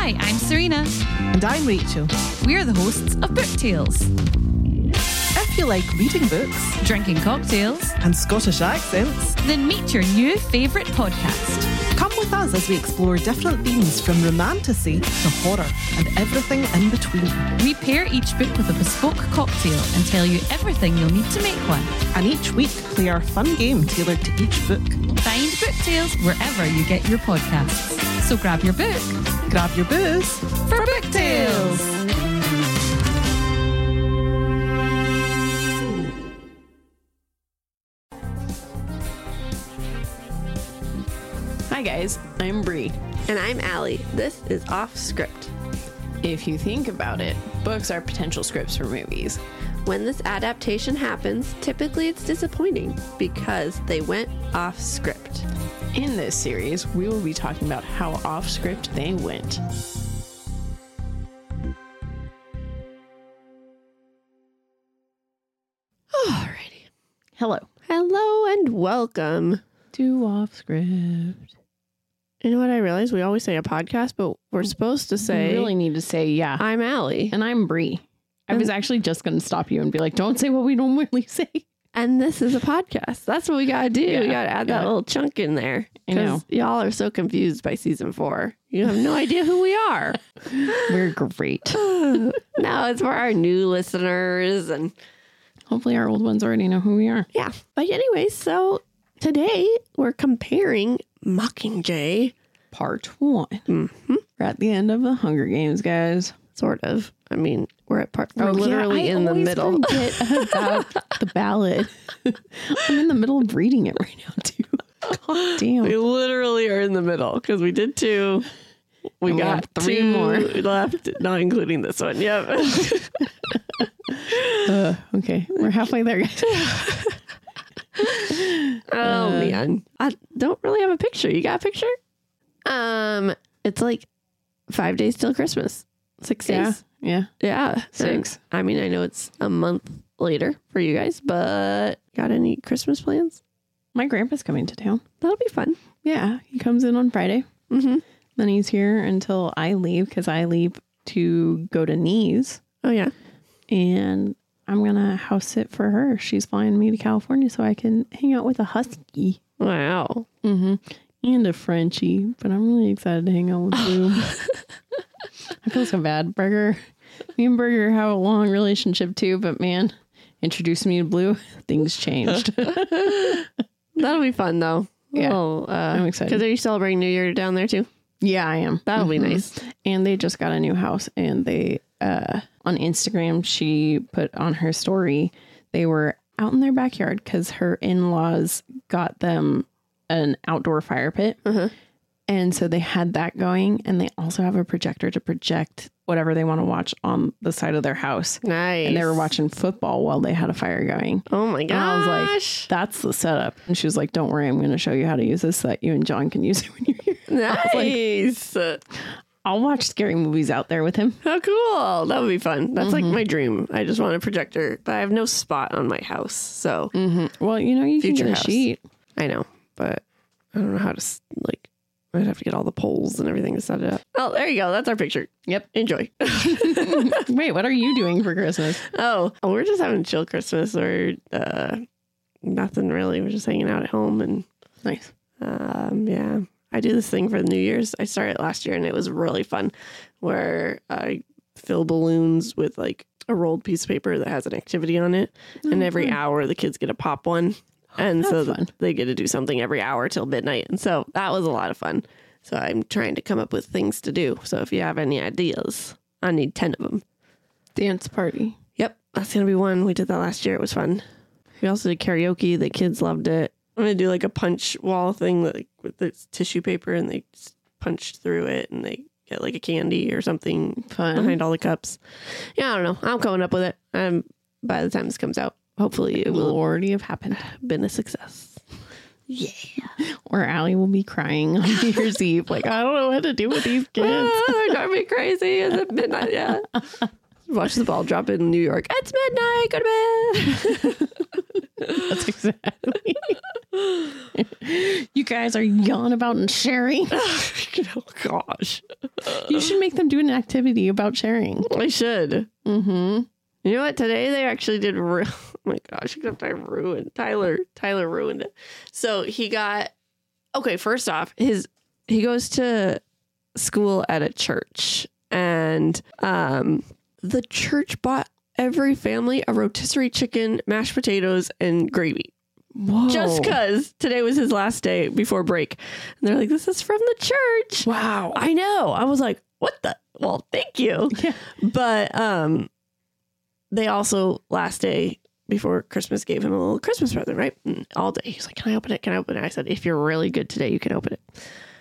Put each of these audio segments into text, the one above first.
Hi, I'm Serena. And I'm Rachel. We're the hosts of Book Tales. If you like reading books Drinking cocktails, and Scottish accents, then meet your new favourite podcast. come with us as we explore different themes from romantasy to horror and everything in between. We pair each book with a bespoke cocktail and tell you everything you'll need to make one. And each week play our fun game tailored to each book. Find Book Tales wherever you get your podcasts. So grab your book Grab your booze for Book Tales. Hi guys, I'm Bree. And I'm Allie. This is Off Script. If you think about it, books are potential scripts for movies. When this adaptation happens, typically it's disappointing because they went off script. In this series, we will be talking about how off script they went. Alrighty. Hello. Hello and welcome. To off script. You know what I realized? We always say a podcast, but we're supposed to say, You really need to say, yeah. I'm Allie. And I'm Bree. I was actually just going to stop you and be like, don't say what we normally say. And this is a podcast. That's what we got to do. Yeah, We got to add that little chunk in there. I know. Because y'all are so confused by season 4. You have no idea who we are. We're great. No, it's for our new listeners. And Hopefully our old ones already know who we are. yeah. But anyway, so today we're comparing Mockingjay. Part 1. Mm-hmm. We're at the end of the Hunger Games, guys. Sort of. I mean, we're literally in the middle. About the ballad. I'm in the middle of reading it right now, too. God damn. We literally are in the middle because we did 2. We And we got have 3 2 more left, not including this one. Yep. Okay, we're halfway there, guys. Oh man, I don't really have a picture. You got a picture? It's like 5 days till Christmas. 6 days. Yeah. Yeah. 6. And, I mean, I know it's a month later for you guys, but got any Christmas plans? My grandpa's coming to town. That'll be fun. Yeah, he comes in on Friday. Mm-hmm. Then he's here until I leave because I leave to go to Knees. Oh yeah. And I'm going to house sit for her. She's flying me to California so I can hang out with a husky. Wow. Mm-hmm. And a Frenchie. But I'm really excited to hang out with Blue. I feel so bad. Burger. Me and Burger have a long relationship too, but man, introduced me to Blue. Things changed. That'll be fun though. Yeah. I'm excited. Because are you celebrating New Year down there too? Yeah, I am. That'll be nice. And they just got a new house, and they on Instagram she put on her story they were out in their backyard because her in-laws got them an outdoor fire pit. And so they had that going, and they also have a projector to project whatever they want to watch on the side of their house. Nice. And they were watching football while they had a fire going. Oh my gosh. And I was like, that's the setup. And she was like, don't worry, I'm going to show you how to use this so that you and John can use it when you're here. Nice. I'll watch scary movies out there with him. How cool. That would be fun. That's like my dream. I just want a projector, but I have no spot on my house. So Well, you know, you Future can get house. a sheet. I know, but I don't know how to I'd have to get all the poles and everything to set it up. Oh, there you go. That's our picture. Yep. Enjoy. Wait, what are you doing for Christmas? Oh, we're just having a chill Christmas or nothing really. We're just hanging out at home and Nice. yeah. I do this thing for the New Year's. I started last year and it was really fun where I fill balloons with like a rolled piece of paper that has an activity on it. And every hour the kids get to pop one. And so fun. they get to do something every hour till midnight. And so that was a lot of fun. So I'm trying to come up with things to do. So if you have any ideas, I need 10 of them. Dance party. Yep. That's going to be one. We did that last year. It was fun. We also did karaoke. The kids loved it. I'm going to do like a punch wall thing with this tissue paper and they just punch through it and they get like a candy or something Fun. behind all the cups. Yeah, I don't know. I'm coming up with it. By the time this comes out, hopefully it will already have happened. been a success. Yeah. Or Allie will be crying on New Year's Eve. Like, I don't know what to do with these kids. They're driving me crazy. Is it midnight yet? Watch the ball drop in New York. It's midnight. Go to bed. That's exactly. You guys are yawning about and sharing. Oh, gosh. You should make them do an activity about sharing. I should. Mm-hmm. You know what? Today they actually did. Oh my gosh! Except I ruined Tyler. Tyler ruined it. So he got. Okay, first off, he goes to school at a church, and the church bought every family a rotisserie chicken, mashed potatoes, and gravy. Whoa. Just because today was his last day before break. And they're like, this is from the church. Wow. I know. I was like, what the? Well, thank you. Yeah. But they also, last day before Christmas, gave him a little Christmas present, right? And all day. He's like, can I open it? Can I open it? I said, if you're really good today, you can open it.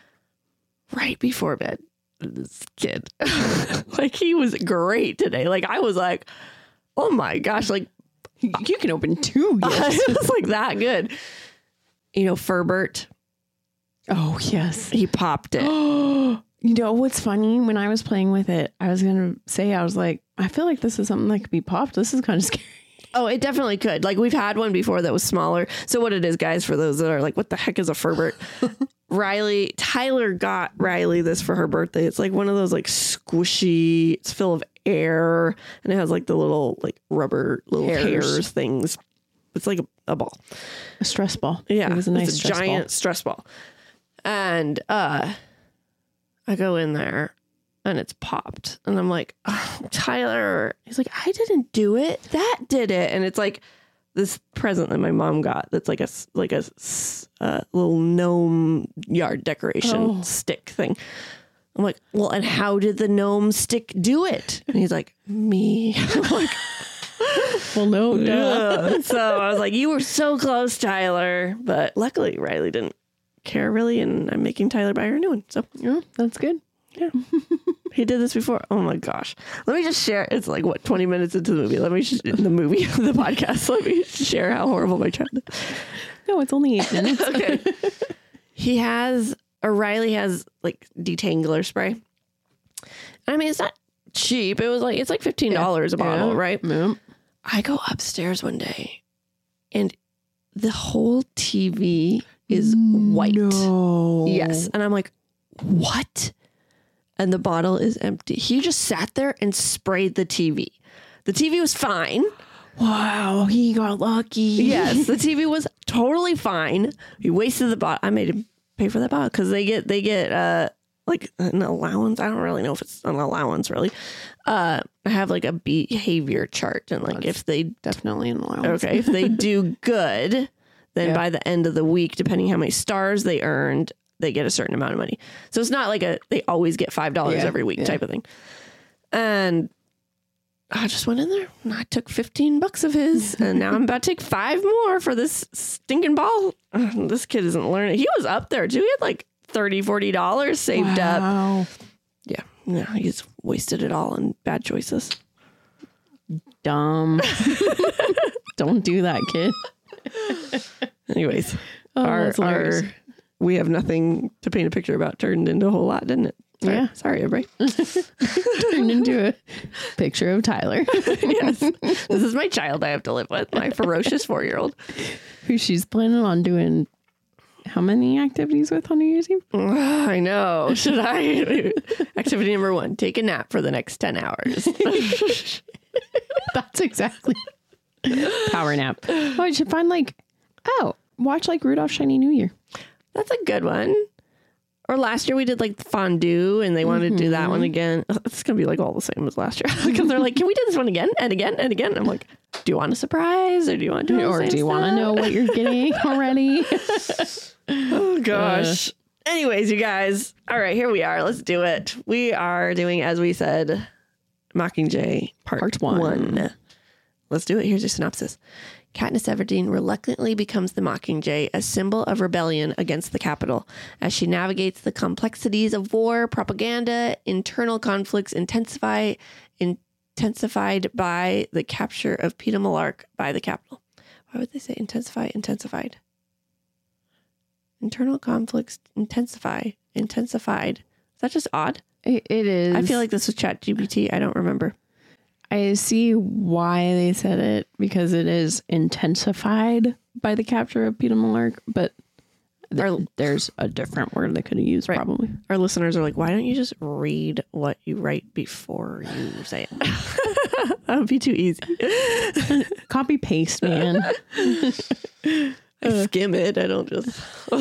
Right before bed, this kid, like, he was great today. Like, I was like, oh my gosh, like, You can open 2 gifts. it was like that good. You know, Furbert, Oh, yes. he popped it. You know what's funny? When I was playing with it, I was going to say, I was like, I feel like this is something that could be popped. This is kind of scary. Oh, it definitely could. Like, we've had one before that was smaller. So what it is, guys, for those that are like, what the heck is a Furbert? Tyler got Riley this for her birthday. It's like one of those like squishy, it's full of air, and it has like the little like rubber little hairs things. It's like a ball. A stress ball. Yeah. It was a nice it's a stress giant ball. stress ball. And I go in there and it's popped. And I'm like, oh, Tyler. He's like, I didn't do it. That did it. And it's like this present that my mom got that's like a little gnome yard decoration stick thing. I'm like, well, and how did the gnome stick do it? And he's like, me. I'm like, Well, no, duh. so I was like, you were so close, Tyler. But luckily, Riley didn't care really, and I'm making Tyler buy her a new one. So Yeah, that's good. yeah, he did this before. Oh my gosh! Let me just share. It's like what 20 minutes into the movie. The podcast. Let me share how horrible my child is. No, it's only 8 minutes. Okay, Riley has like detangler spray. I mean, it's not cheap. It's like $15 a bottle, right? Yeah. I go upstairs one day, and the whole TV is white. No. Yes. And I'm like, what? And the bottle is empty. He just sat there and sprayed the TV. The TV was fine. Wow, he got lucky. Yes, the TV was totally fine. He wasted the bottle. I made him pay for that bottle because they get like an allowance. I don't really know if it's an allowance really. I have like a behavior chart, and like if they Definitely an allowance. okay, if they do good, then by the end of the week, depending how many stars they earned, they get a certain amount of money. So it's not like they always get $5 every week type of thing. And I just went in there and I took $15 of his, and now I'm about to take 5 more for this stinking ball. This kid isn't learning. He was up there too. He had like $30-$40 saved up. Wow. Yeah. No, he's wasted it all on bad choices. Dumb. Don't do that, kid. Anyways, That's hilarious. we have nothing to paint a picture about turned into a whole lot, didn't it? Sorry. Yeah. Sorry, everybody. Turned into a picture of Tyler, Yes. This is my child I have to live with, my ferocious 4-year-old. who she's planning on doing how many activities with on New Year's Eve? I know. Should I? Activity number 1, take a nap for the next 10 hours. That's exactly. Power nap. Oh, I should find watch like Rudolph Shiny New Year. That's a good one. Or last year we did like fondue, and they wanted to do that one again. It's going to be like all the same as last year. Because they're like, can we do this one again and again and again? I'm like, do you want a surprise, or do you want to do Or do you want to know what you're getting already? Oh gosh. Anyways, you guys. All right, here we are. Let's do it. We are doing, as we said, Mockingjay Part 1. Let's do it. Here's your synopsis. Katniss Everdeen reluctantly becomes the Mockingjay, a symbol of rebellion against the Capitol. As she navigates the complexities of war, propaganda, internal conflicts intensified by the capture of Peeta Mellark by the Capitol. Why would they say intensified? Internal conflicts intensified. Is that just odd? It is. I feel like this was ChatGPT. I don't remember. I see why they said it, because it is intensified by the capture of Peeta Mellark, but there's a different word they could have used probably. Our listeners are like, why don't you just read what you write before you say it? That would be too easy. Copy paste, man. I skim it. I don't just.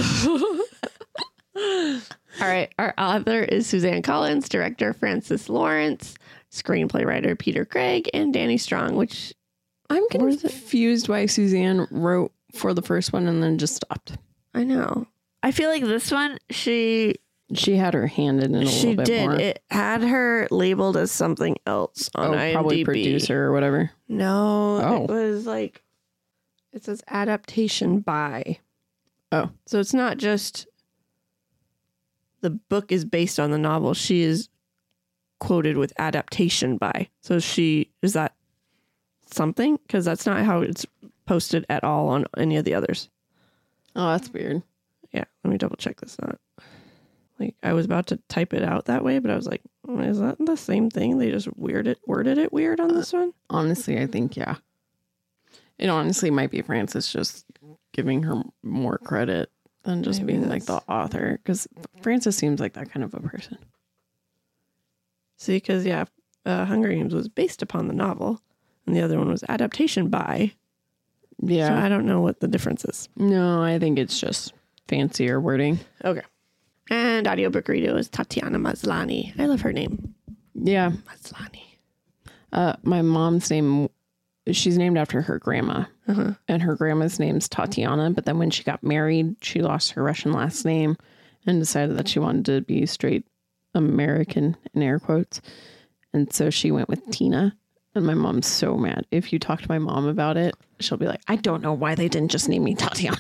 All right. Our author is Suzanne Collins, director Francis Lawrence, screenplay writer Peter Craig, and Danny Strong, which I'm confused why Suzanne wrote for the first one and then just stopped. I know. I feel like this one, she had her hand in it a little bit more. She did. It had her labeled as something else on IMDb. Probably producer or whatever. No, it was like, it says adaptation by. Oh. So it's not just the book is based on the novel. She is quoted with adaptation by. So is that something? Because that's not how it's posted at all on any of the others. Oh, that's weird. Yeah, let me double check this out. Like, I was about to type it out that way, but I was like, is that the same thing? They just worded it weird on this one? Honestly, I think, yeah. It honestly might be Frances just giving her more credit than just being like the author. Because Frances seems like that kind of a person. See, because, Hunger Games was based upon the novel, and the other one was adaptation by. Yeah. So I don't know what the difference is. No, I think it's just fancier wording. Okay. And audiobook reader is Tatiana Maslany. I love her name. Yeah. Maslany. My mom's name, she's named after her grandma. Uh-huh. And her grandma's name's Tatiana. But then when she got married, she lost her Russian last name and decided that she wanted to be straight American, in air quotes. And so she went with Tina. And my mom's so mad. If you talk to my mom about it, she'll be like, I don't know why they didn't just name me Tatiana.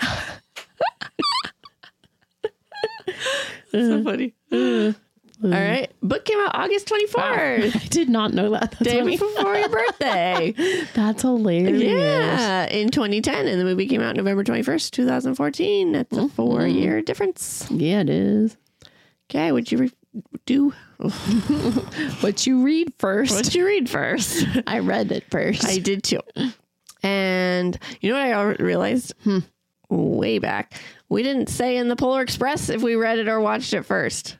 So funny. All right. Book came out August 24th. I did not know that. That's Day funny. before your birthday. That's hilarious. Yeah. In 2010. And the movie came out November 21st, 2014. That's a 4-year difference. Yeah, it is. Okay. What'd you do? What you read first. What'd you read first? I read it first. I did too. And you know what I realized? Way back. We didn't say in the Polar Express if we read it or watched it first.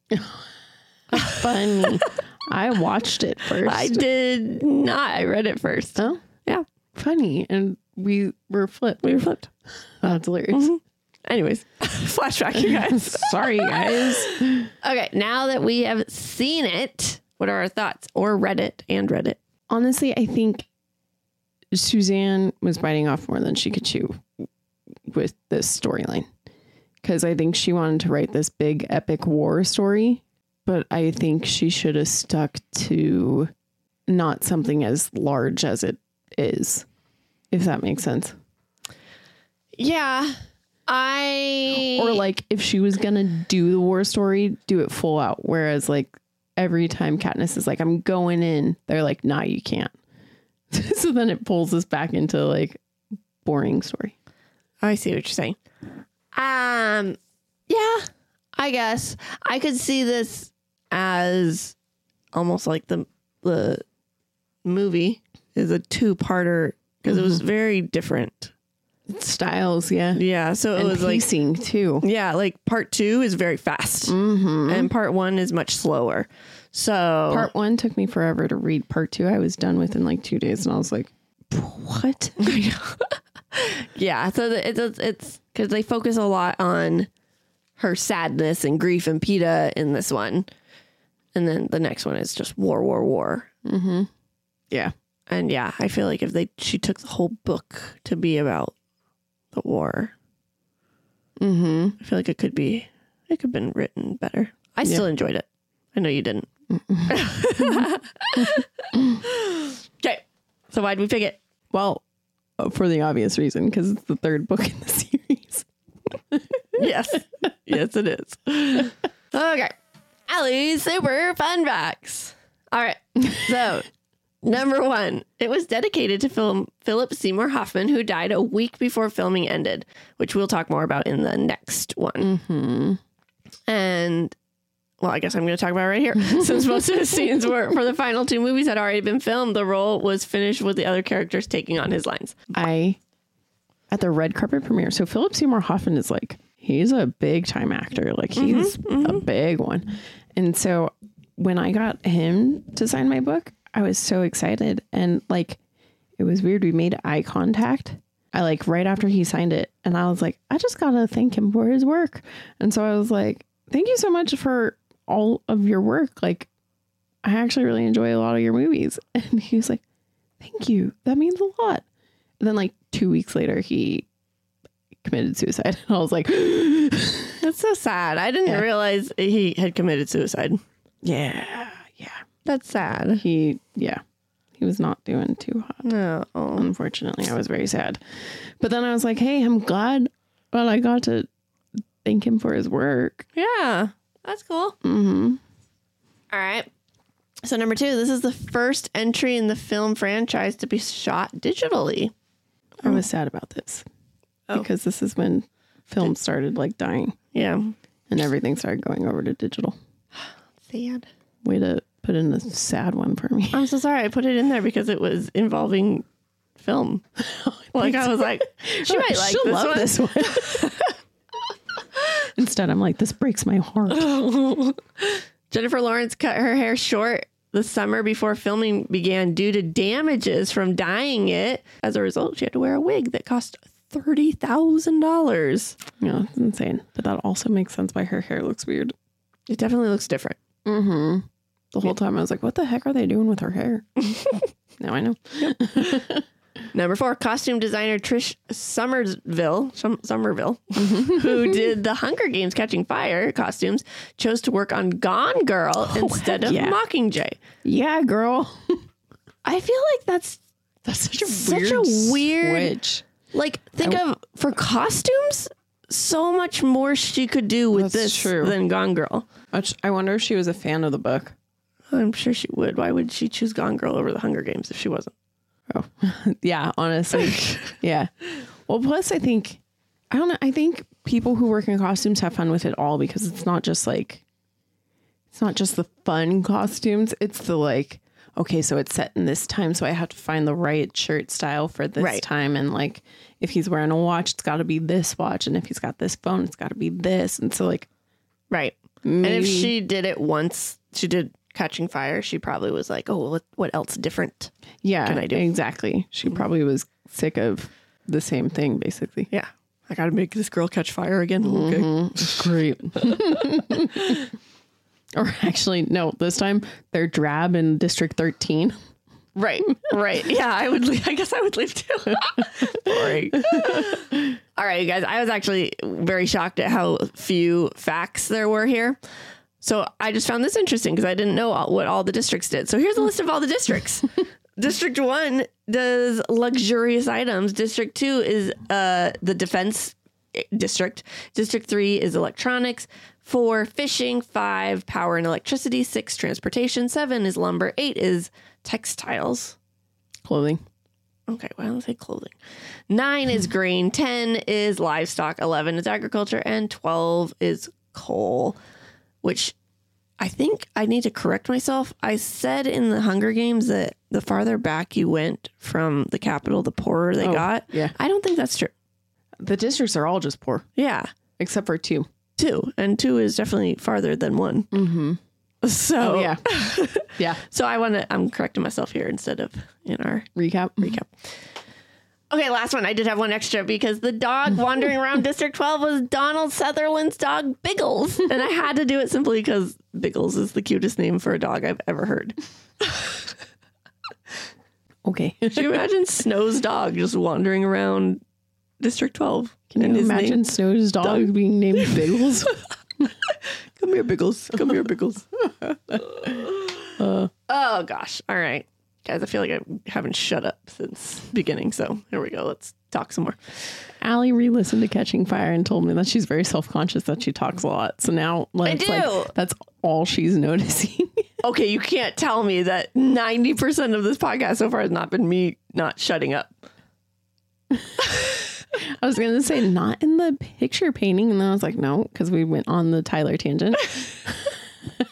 Funny. I watched it first. I did not. I read it first. Oh? Yeah. Funny. And we were flipped. That's hilarious. Anyways, flashback, you guys. Sorry, guys. Okay, now that we have seen it, what are our thoughts? Or read it and read it? Honestly, I think Suzanne was biting off more than she could chew with this storyline. Because I think she wanted to write this big epic war story, but I think she should have stuck to not something as large as it is, if that makes sense. Yeah. Or like if she was gonna do the war story, do it full out. Whereas like every time Katniss is like, I'm going in, they're like, nah, you can't. So then it pulls us back into like boring story. I see what you're saying. Yeah, I guess I could see this as almost like the movie is a 2-parter because it was very different styles. Yeah. So it and was pacing like too. Yeah. Like part 2 is very fast and part 1 is much slower. So part 1 took me forever to read. Part 2, I was done within like 2 days and I was like, what? Yeah. So it's because they focus a lot on her sadness and grief and Peeta in this one. And then the next one is just war. Mm-hmm. Yeah. And yeah, I feel like if she took the whole book to be about the war, I feel like it could have been written better. I still enjoyed it. I know you didn't. Okay. So why'd we pick it? Well, for the obvious reason, because it's the 3rd book in the series. Yes. Yes, it is. Okay. Allie's super fun facts. All right. So, number 1, it was dedicated to Philip Seymour Hoffman, who died a week before filming ended, which we'll talk more about in the next one. Mm-hmm. And well, I guess I'm going to talk about it right here. Since most of the scenes were for the final 2 movies had already been filmed, the role was finished with the other characters taking on his lines. At the red carpet premiere, so Philip Seymour Hoffman is like, he's a big time actor. Like he's a big one. And so when I got him to sign my book, I was so excited. And like, it was weird. We made eye contact. I like right after he signed it, and I was like, I just got to thank him for his work. And so I was like, thank you so much for all of your work. Like, I actually really enjoy a lot of your movies. And he was like, thank you. That means a lot. And then like 2 weeks later, he committed suicide. And I was like, That's so sad. I didn't realize he had committed suicide. yeah. That's sad. He was not doing too hot. No. Unfortunately, I was very sad. But then I was like, hey, I'm glad that I got to thank him for his work. Yeah. That's cool. Mm-hmm. All right. So number 2, this is the first entry in the film franchise to be shot digitally. I was sad about this because this is when film started like dying. Yeah. And everything started going over to digital. Sad. Way to put in a sad one for me. I'm so sorry. I put it in there because it was involving film. Like I was like, she might like She'll this love one. this one. Instead, I'm like, this breaks my heart. Jennifer Lawrence cut her hair short the summer before filming began due to damages from dyeing it. As a result, she had to wear a wig that cost $30,000. Yeah, it's insane. But that also makes sense why her hair looks weird. It definitely looks different. Mm-hmm. The whole time I was like, what the heck are they doing with her hair? Now I know. Number 4, costume designer Trish Somerville, who did the Hunger Games Catching Fire costumes, chose to work on Gone Girl instead of Mockingjay. Yeah, girl. I feel like that's Such a weird switch. Like, think of, for costumes, so much more she could do with That's this true. than Gone Girl. I wonder if she was a fan of the book. I'm sure she would. Why would she choose Gone Girl over the Hunger Games if she wasn't? Oh, yeah, honestly. Yeah. Well, plus I think people who work in costumes have fun with it all because it's not just the fun costumes. It's the like, okay, so it's set in this time, so I have to find the right shirt style for this time. And like, if he's wearing a watch, it's got to be this watch. And if he's got this phone, it's got to be this. And so like, right. And if she did it once, she did Catching Fire, she probably was like, oh, what else different can I do? Exactly. She probably was sick of the same thing, basically. Yeah. I got to make this girl catch fire again. Okay. Great. Or actually, no, this time they're drab in District 13. Right. Yeah, I guess I would leave too. Boring. All right, you guys. I was actually very shocked at how few facts there were here. So I just found this interesting because I didn't know what all the districts did. So here's a list of all the districts. District 1 does luxurious items. District 2 is the defense district. District 3 is electronics. 4, fishing. 5, power and electricity. 6, transportation. 7 is lumber. 8 is textiles. Clothing. Okay, well, let's say clothing. 9 is grain. 10 is livestock. 11 is agriculture. And 12 is coal, which I think I need to correct myself. I said in the Hunger Games that the farther back you went from the capital, the poorer they got. Yeah. I don't think that's true. The districts are all just poor, Yeah. except for 2. 2. And 2 is definitely farther than 1. Mm-hmm. So, yeah. Yeah. So I'm correcting myself here instead of in our Recap. Okay, last one. I did have one extra because the dog wandering around District 12 was Donald Sutherland's dog, Biggles. And I had to do it simply because Biggles is the cutest name for a dog I've ever heard. Okay. Can you imagine Snow's dog just wandering around District 12? Can you imagine Snow's dog being named Biggles? Come here, Biggles. Come here, Biggles. Oh, gosh. All right. Guys, I feel like I haven't shut up since beginning. So here we go. Let's talk some more. Allie re-listened to Catching Fire and told me that she's very self-conscious that she talks a lot. So now like, it's like that's all she's noticing. Okay, you can't tell me that 90% of this podcast so far has not been me not shutting up. I was going to say not in the picture painting. And then I was like, no, because we went on the Tyler tangent.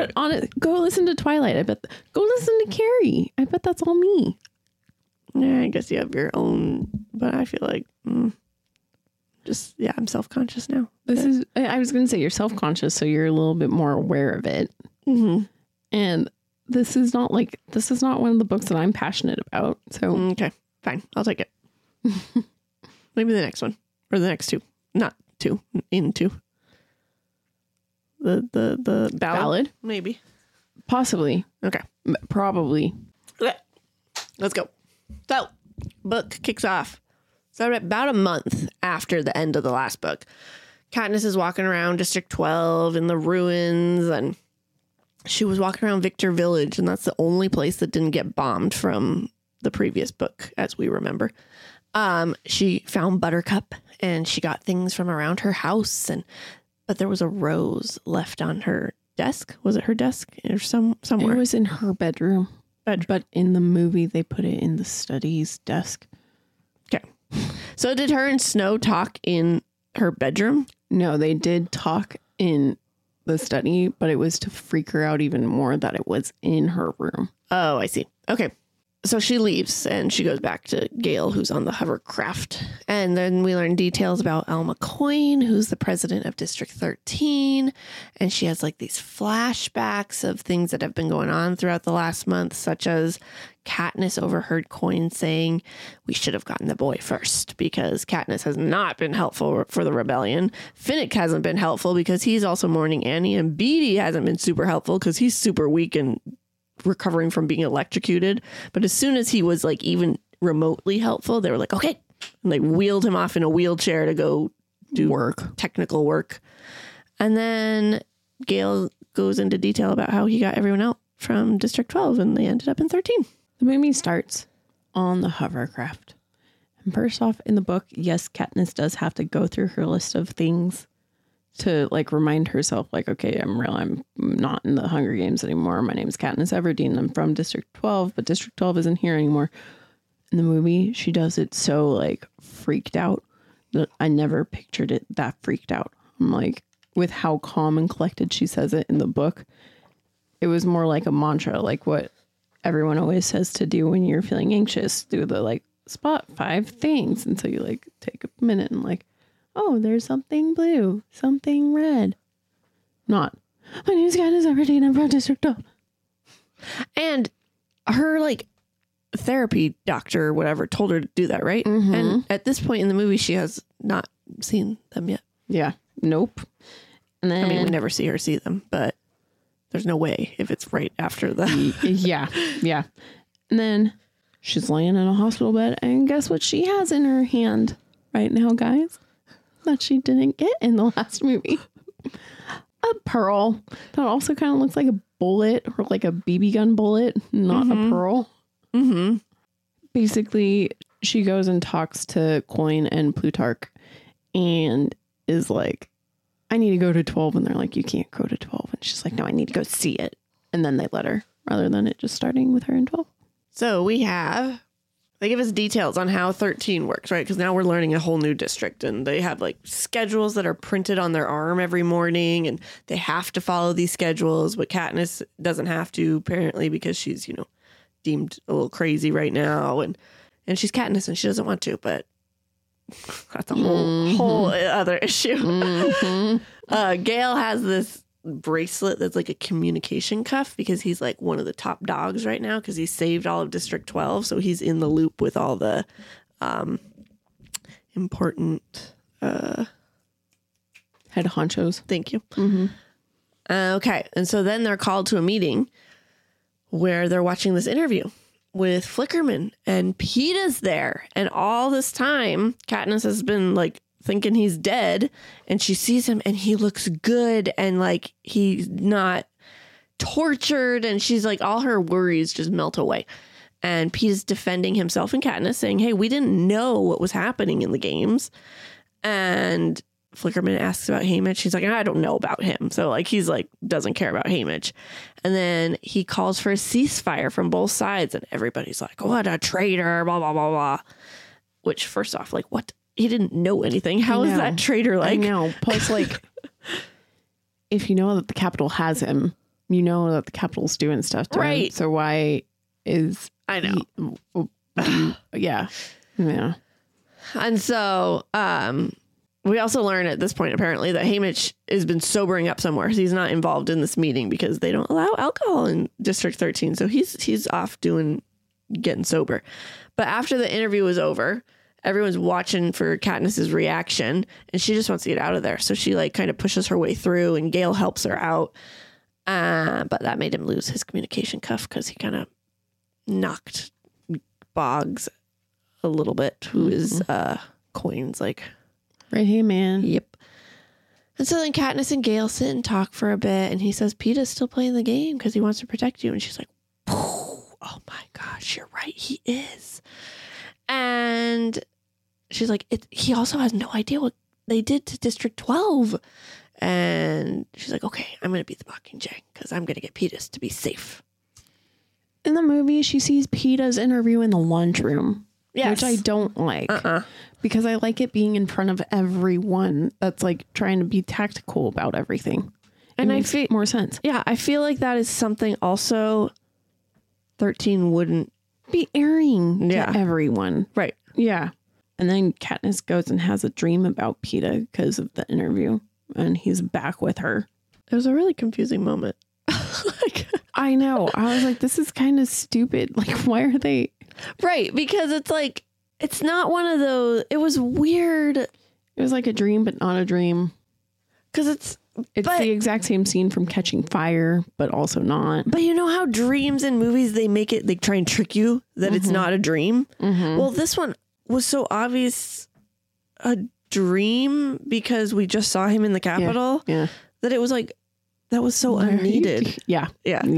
But on it, go listen to Twilight. I bet. Go listen to Carrie. I bet that's all me. Yeah, I guess you have your own, but I feel like I'm self-conscious now. I was going to say you're self-conscious, so you're a little bit more aware of it. Mm-hmm. And this is not one of the books that I'm passionate about. So Okay, fine. I'll take it. Maybe the next one or the next two, not two, in two. The ballad, maybe, possibly, okay, probably. Okay. Let's go. So, book kicks off. So about a month after the end of the last book, Katniss is walking around District 12 in the ruins, and she was walking around Victor Village, and that's the only place that didn't get bombed from the previous book, as we remember. She found Buttercup, and she got things from around her house, but there was a rose left on her desk. Was it her desk or somewhere? It was in her bedroom. But in the movie, they put it in the study's desk. Okay. So did her and Snow talk in her bedroom? No, they did talk in the study, but it was to freak her out even more that it was in her room. Oh, I see. Okay. So she leaves and she goes back to Gale, who's on the hovercraft. And then we learn details about Alma Coyne, who's the president of District 13. And she has like these flashbacks of things that have been going on throughout the last month, such as Katniss overheard Coyne saying, "We should have gotten the boy first," because Katniss has not been helpful for the rebellion. Finnick hasn't been helpful because he's also mourning Annie. And Beetee hasn't been super helpful because he's super weak and recovering from being electrocuted. But as soon as he was like even remotely helpful, they were like, okay, and they wheeled him off in a wheelchair to go do technical work. And then Gale goes into detail about how he got everyone out from District 12 and they ended up in 13. The movie starts on the hovercraft. And first off, in the book, yes, Katniss does have to go through her list of things to like remind herself, like, okay, I'm not in the Hunger Games anymore. My name's Katniss Everdeen. I'm from District 12, but District 12 isn't here anymore. In the movie, she does it so like freaked out that I never pictured it that freaked out. I'm like, with how calm and collected she says it in the book, it was more like a mantra, like what everyone always says to do when you're feeling anxious. Do the like spot 5 things. And so you like take a minute and like, oh, there's something blue, something red. Not, my name's Katniss Everdeen, I'm from District 12. And her like therapy doctor or whatever told her to do that, right? Mm-hmm. And at this point in the movie, she has not seen them yet. Yeah. Nope. And then, I mean, we never see her see them, but there's no way if it's right after the... Yeah. Yeah. And then she's laying in a hospital bed, and guess what she has in her hand right now, guys? That she didn't get in the last movie. A pearl that also kind of looks like a bullet or like a BB gun bullet, not a pearl. Mm-hmm. Basically, she goes and talks to Coyne and Plutarch and is like, I need to go to 12. And they're like, you can't go to 12. And she's like, no, I need to go see it. And then they let her, rather than it just starting with her in 12. So they give us details on how 13 works, right? Because now we're learning a whole new district, and they have like schedules that are printed on their arm every morning, and they have to follow these schedules, but Katniss doesn't have to, apparently, because she's, deemed a little crazy right now, and she's Katniss and she doesn't want to, but that's a whole other issue. Mm-hmm. Gale has this bracelet that's like a communication cuff because he's like one of the top dogs right now because he saved all of District 12, so he's in the loop with all the important head honchos. Thank you. Mm-hmm. Okay, and so then they're called to a meeting where they're watching this interview with Flickerman, and Peeta's there, and all this time Katniss has been like thinking he's dead, and she sees him and he looks good and like he's not tortured, and she's like, all her worries just melt away. And Peeta's defending himself and Katniss, saying, hey, we didn't know what was happening in the games. And Flickerman asks about Haymitch. He's like, I don't know about him. So like he's like doesn't care about Haymitch. And then he calls for a ceasefire from both sides, and everybody's like, what a traitor, blah blah blah blah. Which, first off, like, what? He didn't know anything. How is that traitor like? I know. Plus, like, if you know that the Capitol has him, you know that the Capitol's doing stuff to him. Right. So why is I know. yeah. And so we also learn at this point, apparently, that Haymitch has been sobering up somewhere. He's not involved in this meeting because they don't allow alcohol in District 13. So he's off getting sober. But after the interview was over, everyone's watching for Katniss's reaction, and she just wants to get out of there. So she like kind of pushes her way through, and Gale helps her out. But that made him lose his communication cuff because he kind of knocked Boggs a little bit, who is Coin's like right here, man. Yep. And so then Katniss and Gale sit and talk for a bit, and he says Peeta's still playing the game because he wants to protect you. And she's like, oh my gosh, you're right, he is. And she's like, he also has no idea what they did to District 12. And she's like, okay, I'm going to be the Mockingjay because I'm going to get Peeta's to be safe. In the movie, she sees Peeta's interview in the lunchroom. Yes. Which I don't like. Because I like it being in front of everyone that's like trying to be tactical about everything. And I feel more sense. Yeah, I feel like that is something also 13 wouldn't be airing Yeah. to everyone. Right. Yeah. And then Katniss goes and has a dream about Peeta because of the interview. And he's back with her. It was a really confusing moment. I know. I was like, this is kind of stupid. Like, why are they... Right, because it's like, it's not one of those, it was weird. It was like a dream, but not a dream. Because it's the exact same scene from Catching Fire, but also not. But you know how dreams in movies, they try and trick you that it's not a dream? Well, this one was so obvious a dream because we just saw him in the Capitol that it was like, that was so unneeded. Yeah.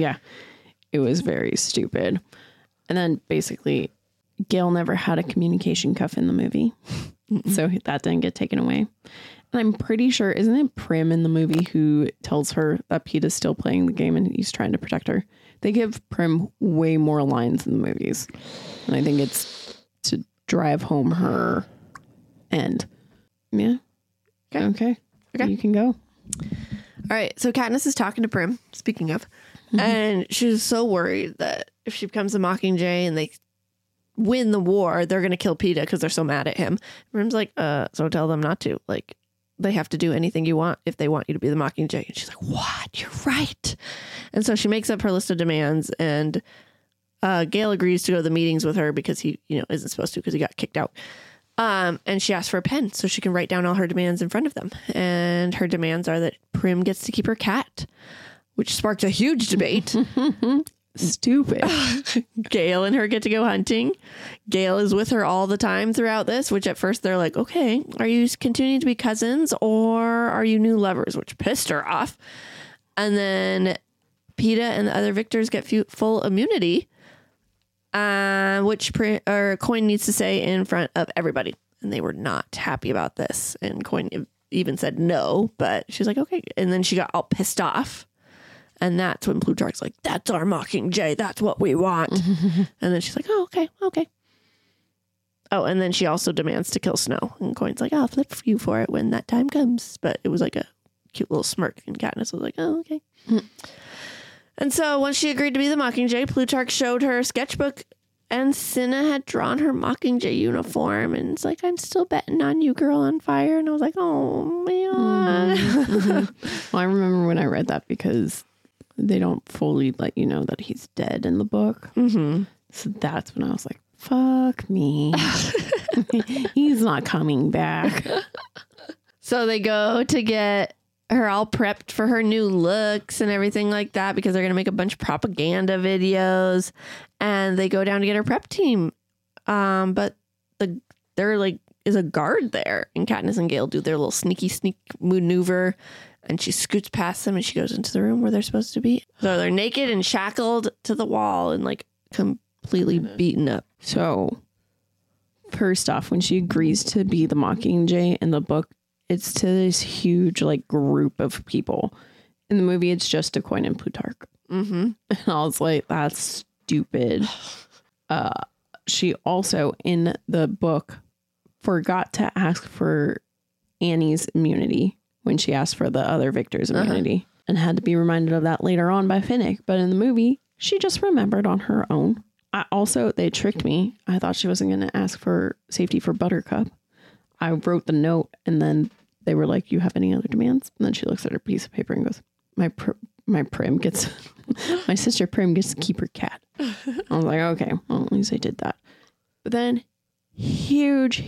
It was very stupid. And then basically, Gale never had a communication cuff in the movie. So that didn't get taken away. And I'm pretty sure, isn't it Prim in the movie who tells her that Peeta's still playing the game and he's trying to protect her? They give Prim way more lines in the movies. And I think it's to drive home her end. Yeah. Okay. You can go. All right. So Katniss is talking to Prim, speaking of, and she's so worried that if she becomes a Mockingjay and they win the war, they're going to kill Peeta because they're so mad at him. Prim's like, so tell them not to. Like, they have to do anything you want if they want you to be the Mockingjay. And she's like, what? You're right. And so she makes up her list of demands, and Gale agrees to go to the meetings with her because he, isn't supposed to because he got kicked out. And she asks for a pen so she can write down all her demands in front of them. And her demands are that Prim gets to keep her cat, which sparked a huge debate. Stupid. Gale and her get to go hunting. Gale is with her all the time throughout this, which at first they're like, okay, are you continuing to be cousins or are you new lovers? Which pissed her off. And then Peeta and the other victors get full immunity, which Coin needs to say in front of everybody. And they were not happy about this. And Coin even said no, but she's like, okay. And then she got all pissed off. And that's when Plutarch's like, that's our Mockingjay. That's what we want. And then she's like, oh, okay. Oh, and then she also demands to kill Snow. And Coin's like, I'll flip you for it when that time comes. But it was like a cute little smirk. And Katniss was like, oh, okay. And so once she agreed to be the Mockingjay, Plutarch showed her sketchbook. And Cinna had drawn her Mockingjay uniform. And it's like, I'm still betting on you, girl on fire. And I was like, oh, man. Well, I remember when I read that because they don't fully let you know that he's dead in the book. So that's when I was like, fuck me. He's not coming back. So they go to get her all prepped for her new looks and everything like that because they're going to make a bunch of propaganda videos. And they go down to get her prep team. But there is a guard there. And Katniss and Gale do their little sneak maneuver. And she scoots past them and she goes into the room where they're supposed to be. So they're naked and shackled to the wall and like completely beaten up. So first off, when she agrees to be the Mockingjay in the book, it's to this huge like group of people. In the movie, it's just to Coin and Plutarch. And I was like, that's stupid. She also in the book forgot to ask for Annie's immunity when she asked for the other victor's immunity. and had to be reminded of that later on by Finnick. But in the movie, she just remembered on her own. They tricked me. I thought she wasn't going to ask for safety for Buttercup. I wrote the note, and then they were like, "You have any other demands?" And then she looks at her piece of paper and goes, my Prim gets, my sister Prim gets to keep her cat. I was like, okay, well, at least I did that. But then huge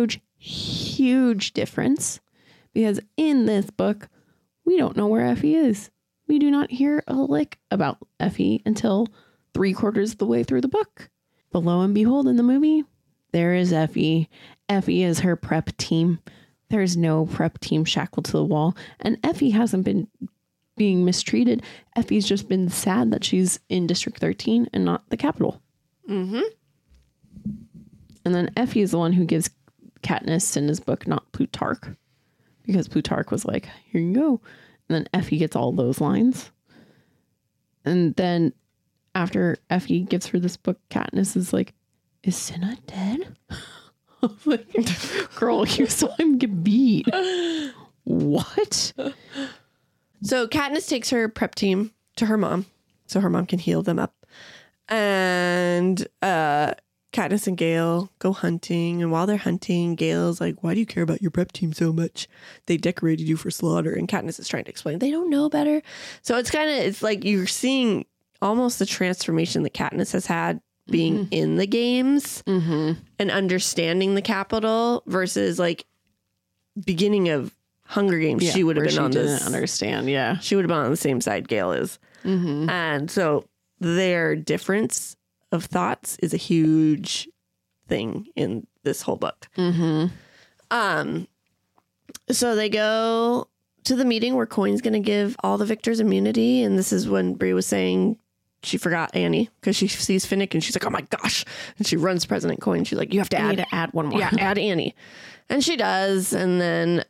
difference, because in this book, we don't know where Effie is. We do not hear a lick about Effie until 3/4 of the way through the book. But lo and behold, in the movie, there is Effie. Effie is her prep team. There's no prep team shackled to the wall. And Effie hasn't been being mistreated. Effie's just been sad that she's in District 13 and not the capital. Mm-hmm. And then Effie is the one who gives Katniss in his book, not Plutarch. Because Plutarch was like, here you go. And then Effie gets all those lines. And then after Effie gives her this book, Katniss is like, is Cinna dead? I was like, girl, you saw him get beat. What? So Katniss takes her prep team to her mom so her mom can heal them up. And Katniss and Gale go hunting. And while they're hunting, Gale's like, why do you care about your prep team so much? They decorated you for slaughter. And Katniss is trying to explain they don't know better. So it's like you're seeing almost the transformation that Katniss has had being in the games and understanding the Capitol versus like beginning of Hunger Games. She would have been on this. Understand. Yeah. She would have been on the same side Gale is. And so their difference of thoughts is a huge thing in this whole book. So they go to the meeting where Coin's going to give all the victors immunity. And this is when Bree was saying she forgot Annie because she sees Finnick and she's like, oh my gosh. And she runs President Coin. She's like, you have to add one more. Yeah, add Annie. And she does. And then,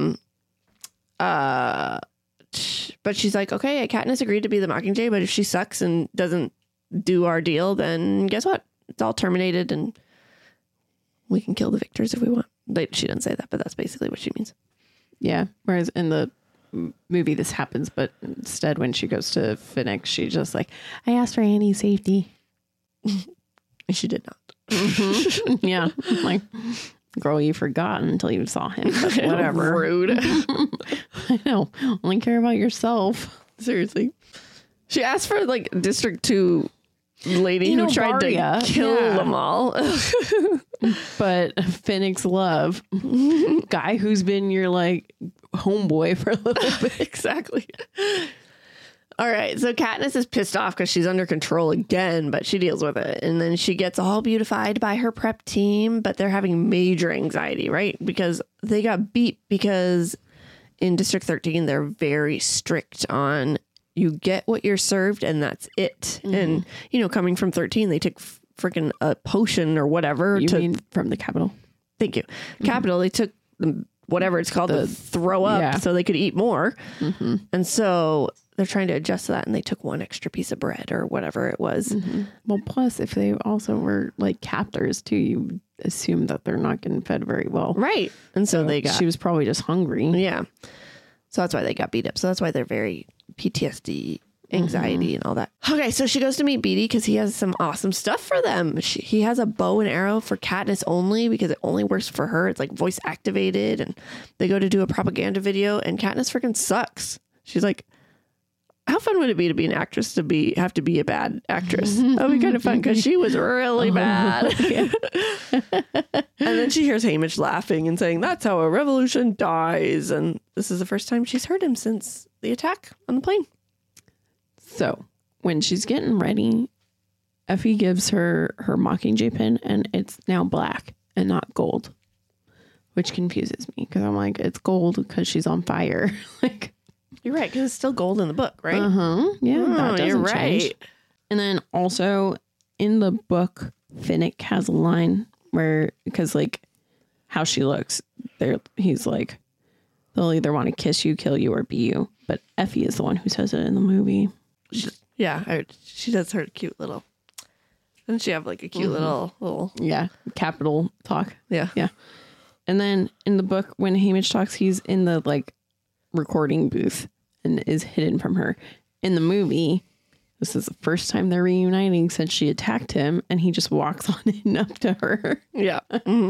but she's like, okay, Katniss agreed to be the Mockingjay, but if she sucks and doesn't do our deal, then guess what? It's all terminated and we can kill the victors if we want. She didn't say that, but that's basically what she means. Yeah. Whereas in the movie this happens, but instead when she goes to Finnick, she just like, I asked for Annie's safety. She did not. Yeah. I'm like, girl, you forgot until you saw him. But whatever. Rude. I know. Only care about yourself. Seriously. She asked for like District 2 lady who tried to kill them all. But Finnick's love, guy who's been your like homeboy for a little bit. Exactly. All right. So Katniss is pissed off because she's under control again, but she deals with it. And then she gets all beautified by her prep team, but they're having major anxiety, right? Because they got beat because in District 13, they're very strict on you get what you're served and that's it. And, you know, coming from 13, they took freaking a potion or whatever. You mean from the Capitol? Thank you. Capitol, they took whatever it's called to throw up so they could eat more. And so they're trying to adjust to that. And they took one extra piece of bread or whatever it was. Well, plus if they also were like captors too, you assume that they're not getting fed very well. Right. And so she was probably just hungry. Yeah. So that's why they got beat up. So that's why they're very PTSD, anxiety and all that. Okay, so she goes to meet Beetee because he has some awesome stuff for them. He has a bow and arrow for Katniss only because it only works for her. It's like voice activated, and they go to do a propaganda video and Katniss freaking sucks. She's like, how fun would it be to be an actress have to be a bad actress? That would be kind of fun because she was really bad. And then she hears Haymitch laughing and saying, that's how a revolution dies. And this is the first time she's heard him since the attack on the plane. So when she's getting ready, Effie gives her Mockingjay pin and it's now black and not gold, which confuses me because I'm like, it's gold because she's on fire. Like, you're right, because it's still gold in the book, right? Yeah, that doesn't you're right. change. And then also in the book, Finnick has a line where, because like how she looks, he's like, they'll either want to kiss you, kill you, or be you. But Effie is the one who says it in the movie. She does her cute little. Doesn't she have like a cute little Capital talk? Yeah. And then in the book, when Haymitch talks, he's in the like recording booth and is hidden from her. In the movie, this is the first time they're reuniting since she attacked him, and he just walks on in up to her. Yeah.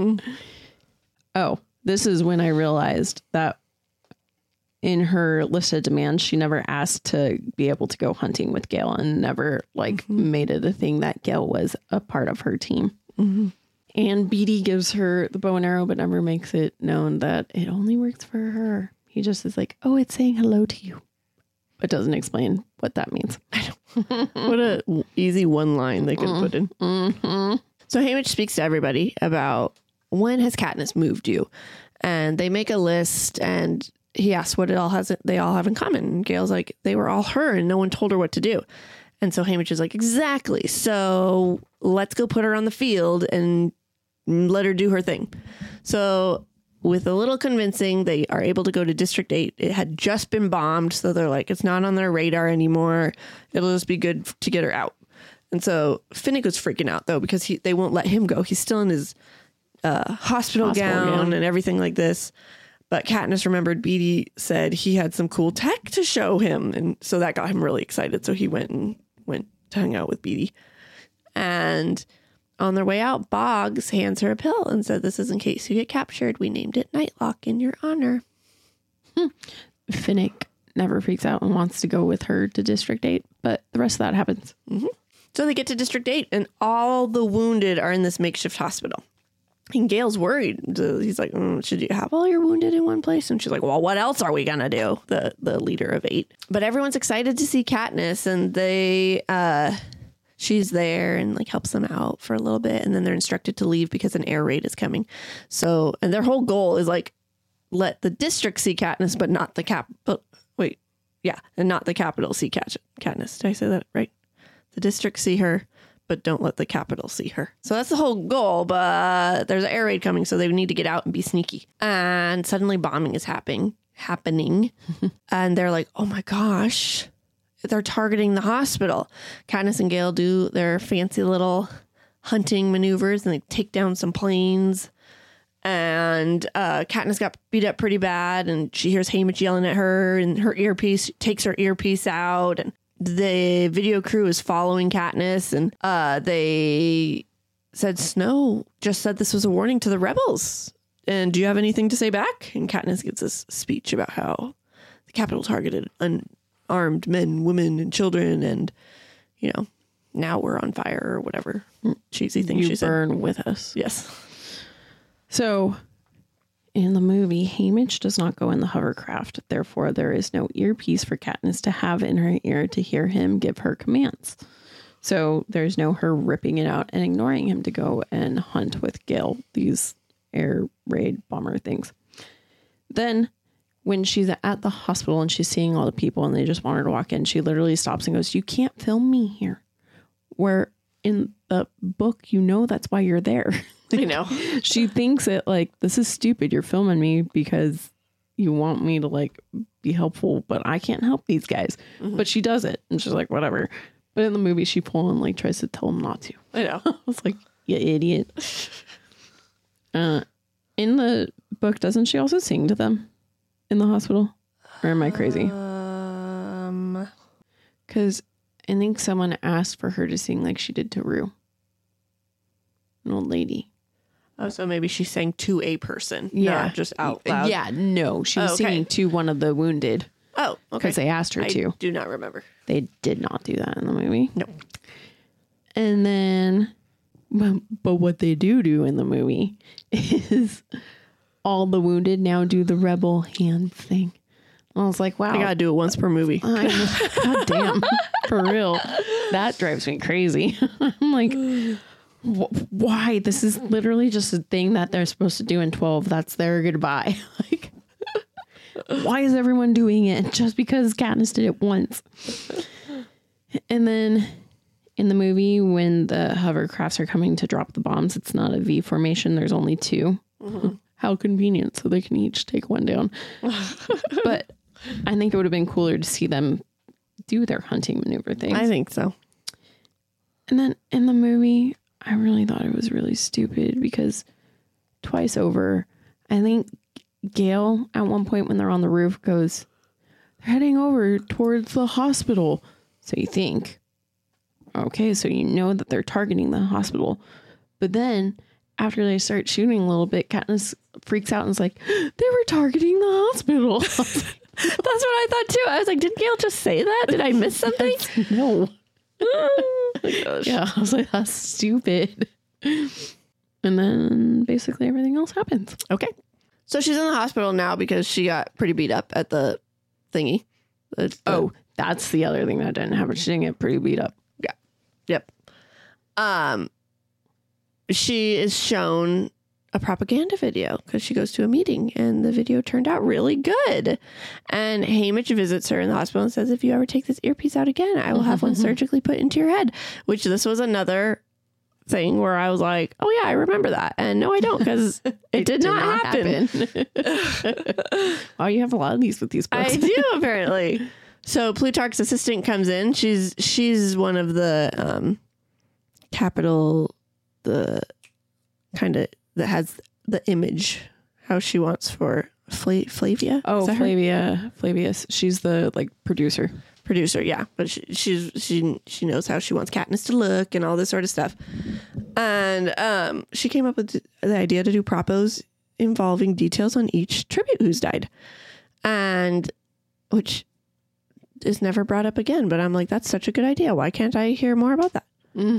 Oh, this is when I realized that in her list of demands, she never asked to be able to go hunting with Gale, and never made it a thing that Gale was a part of her team. And Beatty gives her the bow and arrow, but never makes it known that it only works for her. He just is like, oh, it's saying hello to you, but doesn't explain what that means. What a easy one line they could put in. So Haymitch speaks to everybody about when has Katniss moved you, and they make a list, and he asks what they all have in common. And Gale's like, they were all her, and no one told her what to do. And so Haymitch is like, exactly. So let's go put her on the field and let her do her thing. So with a little convincing, they are able to go to District 8. It had just been bombed, so they're like, it's not on their radar anymore. It'll just be good to get her out. And so Finnick was freaking out, though, because they won't let him go. He's still in his hospital gown and everything like this. But Katniss remembered Beatty said he had some cool tech to show him. And so that got him really excited. So he went to hang out with Beatty. And on their way out, Boggs hands her a pill and said, this is in case you get captured. We named it Nightlock in your honor. Finnick never freaks out and wants to go with her to District 8, but the rest of that happens. So they get to District 8, and all the wounded are in this makeshift hospital. And Gale's worried. He's like, should you have all your wounded in one place? And she's like, well, what else are we going to do? The leader of 8. But everyone's excited to see Katniss, and she's there and like helps them out for a little bit. And then they're instructed to leave because an air raid is coming. So, and their whole goal is like, let the district see Katniss, but not the and not the capital see Katniss. Did I say that right? The district see her, but don't let the capital see her. So that's the whole goal, but there's an air raid coming, so they need to get out and be sneaky. And suddenly bombing is happening. And they're like, oh my gosh, they're targeting the hospital. Katniss and Gale do their fancy little hunting maneuvers, and they take down some planes. And Katniss got beat up pretty bad, and she hears Haymitch yelling at her, and her earpiece takes her earpiece out, and the video crew is following Katniss, and they said Snow just said this was a warning to the rebels. And do you have anything to say back? And Katniss gives this speech about how the Capitol targeted unarmed men, women, and children, and now we're on fire or whatever cheesy thing she said. You burn with us. Yes. So in the movie, Haymitch does not go in the hovercraft. Therefore, there is no earpiece for Katniss to have in her ear to hear him give her commands. So there's no her ripping it out and ignoring him to go and hunt with Gale, these air raid bomber things. Then when she's at the hospital and she's seeing all the people and they just want her to walk in, she literally stops and goes, you can't film me here. Where in the book, that's why you're there. I know. She thinks it like, this is stupid. You're filming me because you want me to like be helpful, but I can't help these guys. But she does it. And she's like, whatever. But in the movie, she full on like tries to tell him not to. I know. I was like, you idiot. In the book, doesn't she also sing to them in the hospital? Or am I crazy? Because I think someone asked for her to sing like she did to Rue. An old lady. Oh, so maybe she sang to a person, not just out loud. Yeah, no, she was singing to one of the wounded. Oh, okay. Because they asked her to. I do not remember. They did not do that in the movie. No. And then, but what they do in the movie is all the wounded now do the rebel hand thing. I was like, wow. I gotta do it once per movie. God damn. For real. That drives me crazy. I'm like, why? This is literally just a thing that they're supposed to do in 12. That's their goodbye. Like, why is everyone doing it? Just because Katniss did it once. And then in the movie, when the hovercrafts are coming to drop the bombs, it's not a V formation. There's only 2. How convenient. So they can each take one down. But I think it would have been cooler to see them do their hunting maneuver things. I think so. And then in the movie, I really thought it was really stupid because twice over, I think Gale at one point when they're on the roof goes, They're heading over towards the hospital. So you think, okay, so you know that they're targeting the hospital. But then after they start shooting a little bit, Katniss freaks out and is like, they were targeting the hospital. That's what I thought too. I was like, did Gale just say that? Did I miss something? No. Oh my gosh. Yeah, I was like, that's stupid. And then basically everything else happens. Okay. So she's in the hospital now because she got pretty beat up at the thingy. Oh, that's the other thing that didn't happen. She didn't get pretty beat up. Yeah. Yep. She is shown a propaganda video because she goes to a meeting and the video turned out really good. And Haymitch visits her in the hospital and says, if you ever take this earpiece out again, I will have one surgically put into your head, which this was another thing where I was like, oh yeah, I remember that. And no, I don't, because it did not happen. Oh, you have a lot of these with these books. I do, apparently. So Plutarch's assistant comes in. She's one of the capital, the kind of that has the image how she wants for Flavia. Oh, Is that her? Flavius. She's the like producer. Yeah, but she knows how she wants Katniss to look and all this sort of stuff. And she came up with the idea to do propos involving details on each tribute who's died, and which is never brought up again. But I'm like, that's such a good idea. Why can't I hear more about that?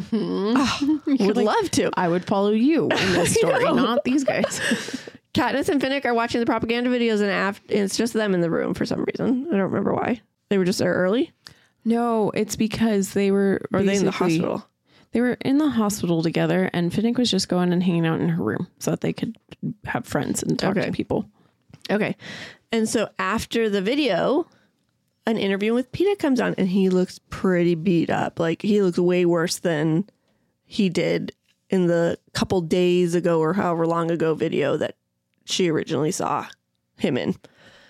Would love to. I would follow you in this story, not these guys. Katniss and Finnick are watching the propaganda videos, and it's just them in the room for some reason. I don't remember why. They were just there early? No, it's because they were... Or are they in the hospital? They were in the hospital together, and Finnick was just going and hanging out in her room so that they could have friends and talk to people. Okay. And so after the video, an interview with Peeta comes on, and he looks pretty beat up. Like, he looks way worse than he did in the couple days ago or however long ago video that she originally saw him in.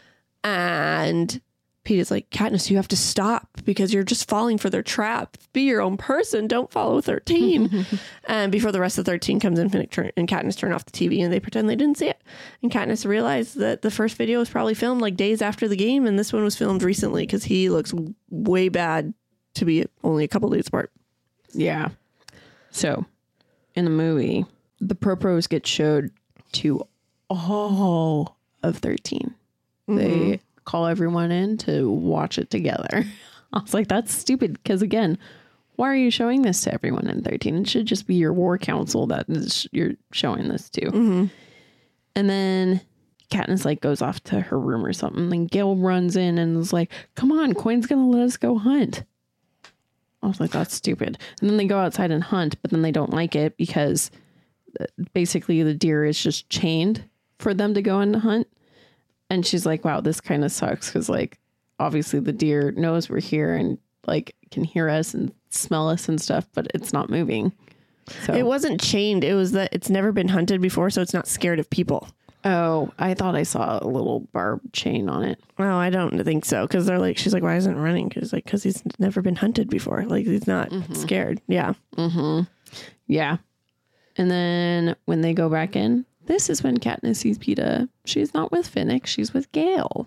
And Peeta's like, Katniss, you have to stop because you're just falling for their trap. Be your own person. Don't follow 13. And before the rest of 13 comes in, Finnick and Katniss turn off the TV and they pretend they didn't see it. And Katniss realized that the first video was probably filmed like days after the game, and this one was filmed recently because he looks way bad to be only a couple days apart. Yeah. So, in the movie, the propos get showed to all of 13. They call everyone in to watch it together. I was like, that's stupid. Because again, why are you showing this to everyone in 13? It should just be your war council that you're showing this to. And then Katniss like goes off to her room or something. And Gale runs in and is like, come on, Coin's going to let us go hunt. I was like, that's stupid. And then they go outside and hunt, but then they don't like it because basically the deer is just chained for them to go and hunt. And she's like, wow, this kind of sucks because, like, obviously the deer knows we're here and, like, can hear us and smell us and stuff, but it's not moving. So It wasn't chained. It was that it's never been hunted before, so it's not scared of people. Oh, I thought I saw a little barbed chain on it. Oh, I don't think so. Because they're like, she's like, why isn't it running? Because he's never been hunted before. Like, he's not scared. Yeah. Yeah. And then when they go back in, this is when Katniss sees Peeta. She's not with Finnick. She's with Gale.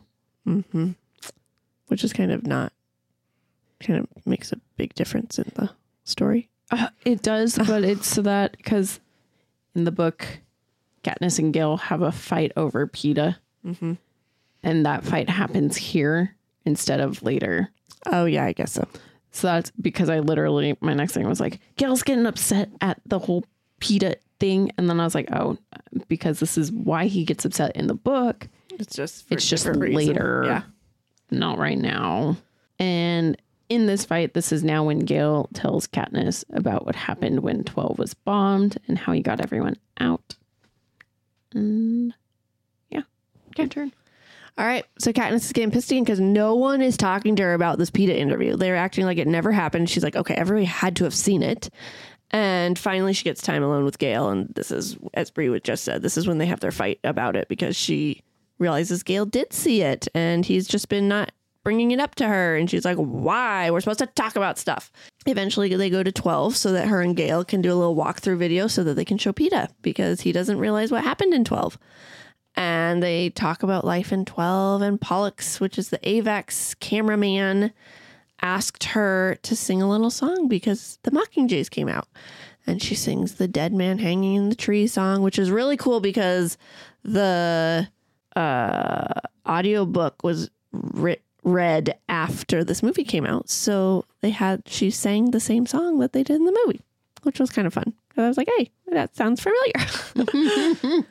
Which is kind of makes a big difference in the story. It does, but it's so that because in the book, Katniss and Gale have a fight over Peeta. And that fight happens here instead of later. Oh, yeah, I guess so. So that's because my next thing was like, Gale's getting upset at the whole Peeta thing. And then I was like, oh, because this is why he gets upset in the book. It's just later. Yeah. Not right now. And in this fight, this is now when Gale tells Katniss about what happened when 12 was bombed and how he got everyone out. And yeah, your turn. All right. So Katniss is getting pissed again because no one is talking to her about this Peeta interview. They're acting like it never happened. She's like, okay, everybody had to have seen it. And finally she gets time alone with Gale. And this is, as Brie just said, this is when they have their fight about it because she realizes Gale did see it and he's just been not bringing it up to her. And she's like, why? We're supposed to talk about stuff. Eventually they go to 12 so that her and Gale can do a little walkthrough video so that they can show Peeta because he doesn't realize what happened in 12. And they talk about life in 12, and Pollux, which is the AVAX cameraman, asked her to sing a little song because the Mockingjays came out. And she sings the Dead Man Hanging in the Tree song, which is really cool because the audiobook was read after this movie came out. So she sang the same song that they did in the movie, which was kind of fun. I was like, hey, that sounds familiar.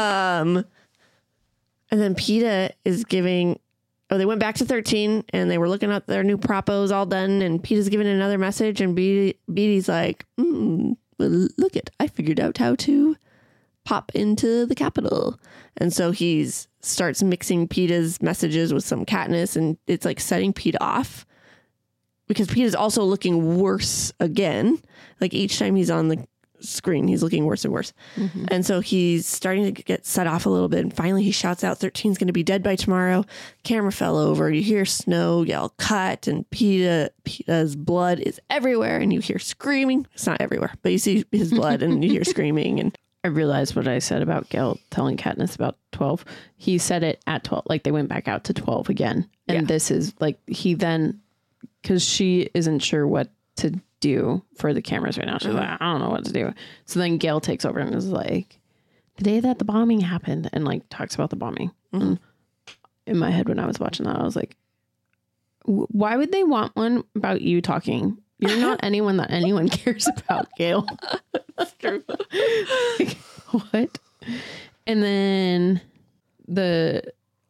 And then PETA is giving, they went back to 13 and they were looking at their new propos all done. And PETA's giving another message. And Beatty's like, well, look I figured out how to pop into the Capitol. And so he starts mixing PETA's messages with some Katniss, and it's like setting PETA off because PETA's also looking worse again. Like each time he's on the screen, he's looking worse and worse. Mm-hmm. And so he's starting to get set off a little bit. And finally he shouts out, 13's going to be dead by tomorrow. Camera fell over. You hear Snow yell, cut. And PETA's blood is everywhere. And you hear screaming. It's not everywhere, but you see his blood and you hear screaming. And I realized what I said about Gale telling Katniss about 12. He said it at 12. Like they went back out to 12 again. And this is like, he then, because she isn't sure what to do for the cameras right now. She's like, I don't know what to do. So then Gale takes over and is like, the day that the bombing happened, and like talks about the bombing. Mm-hmm. In my head when I was watching that, I was like, why would they want one about you talking? You're not anyone that anyone cares about, Gale. That's true. Like, what? And then the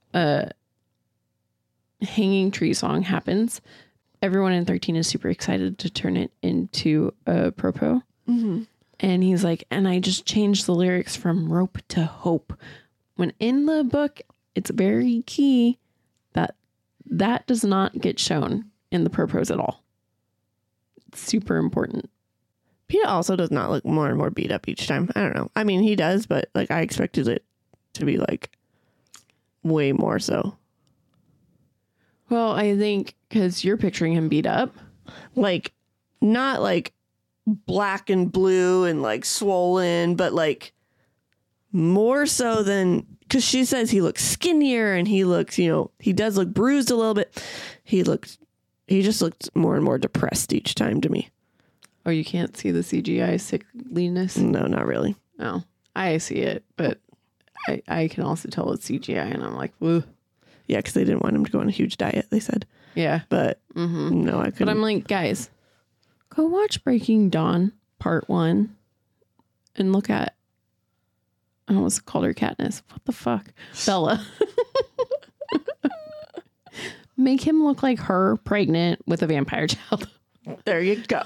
hanging tree song happens. Everyone in 13 is super excited to turn it into a propo. Mm-hmm. And he's like, and I just changed the lyrics from rope to hope. When in the book, it's very key that does not get shown in the propos at all. It's super important. PETA also does not look more and more beat up each time. I don't know. I mean, he does, but like I expected it to be like way more so. Well, I think because you're picturing him beat up. Like, not like black and blue and like swollen, but like more so than, because she says he looks skinnier and he looks, he does look bruised a little bit. He just looked more and more depressed each time to me. Oh, you can't see the CGI sickliness? No, not really. No, I see it, but I can also tell it's CGI and I'm like, woo. Yeah, because they didn't want him to go on a huge diet, they said. Yeah. But no, I couldn't. But I'm like, guys, go watch Breaking Dawn Part 1 and look at, I almost called her Katniss. What the fuck? Bella. Make him look like her pregnant with a vampire child. There you go.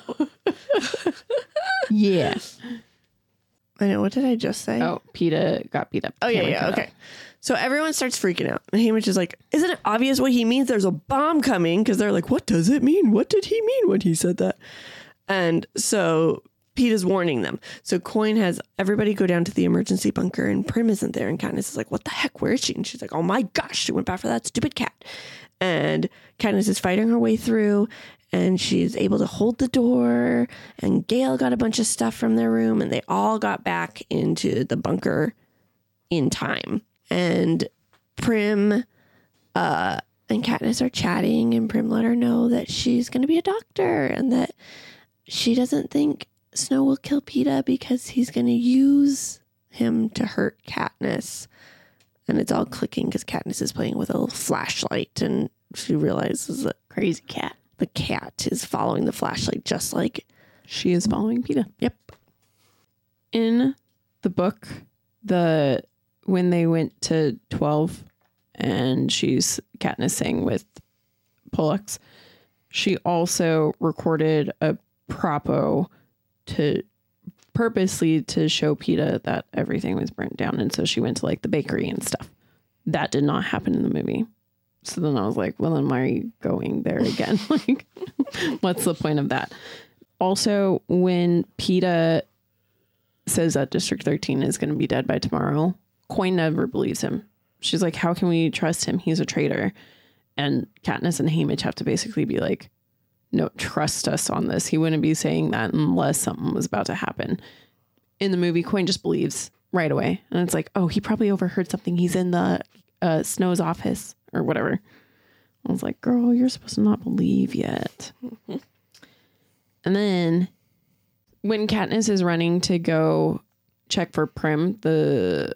Yeah. I know. What did I just say? Oh, PETA got beat up. Oh, yeah. Okay. So everyone starts freaking out. And Haymitch is like, isn't it obvious what he means? There's a bomb coming. Because they're like, what does it mean? What did he mean when he said that? And so PETA's warning them. So Coin has everybody go down to the emergency bunker. And Prim isn't there. And Katniss is like, what the heck? Where is she? And she's like, oh my gosh, she went back for that stupid cat. And Katniss is fighting her way through. And she's able to hold the door. And Gale got a bunch of stuff from their room. And they all got back into the bunker in time. And Prim and Katniss are chatting. And Prim let her know that she's going to be a doctor. And that she doesn't think Snow will kill PETA because he's going to use him to hurt Katniss. And it's all clicking because Katniss is playing with a little flashlight. And she realizes that Crazy cat. the cat is following the flashlight just like She is following PETA. Yep. In the book, when they went to 12 and Katniss sang with Pollux, she also recorded a propo purposely to show PETA that everything was burnt down. And so she went to like the bakery and stuff. That did not happen in the movie. So then I was like, well, then why are you going there again? Like, what's the point of that? Also, when PETA says that District 13 is going to be dead by tomorrow, Coin never believes him. She's like, how can we trust him? He's a traitor. And Katniss and Haymitch have to basically be like, no, trust us on this. He wouldn't be saying that unless something was about to happen. In the movie, Coin just believes right away. And it's like, oh, he probably overheard something. He's in the Snow's office or whatever. I was like, girl, you're supposed to not believe yet. And then when Katniss is running to go check for Prim, the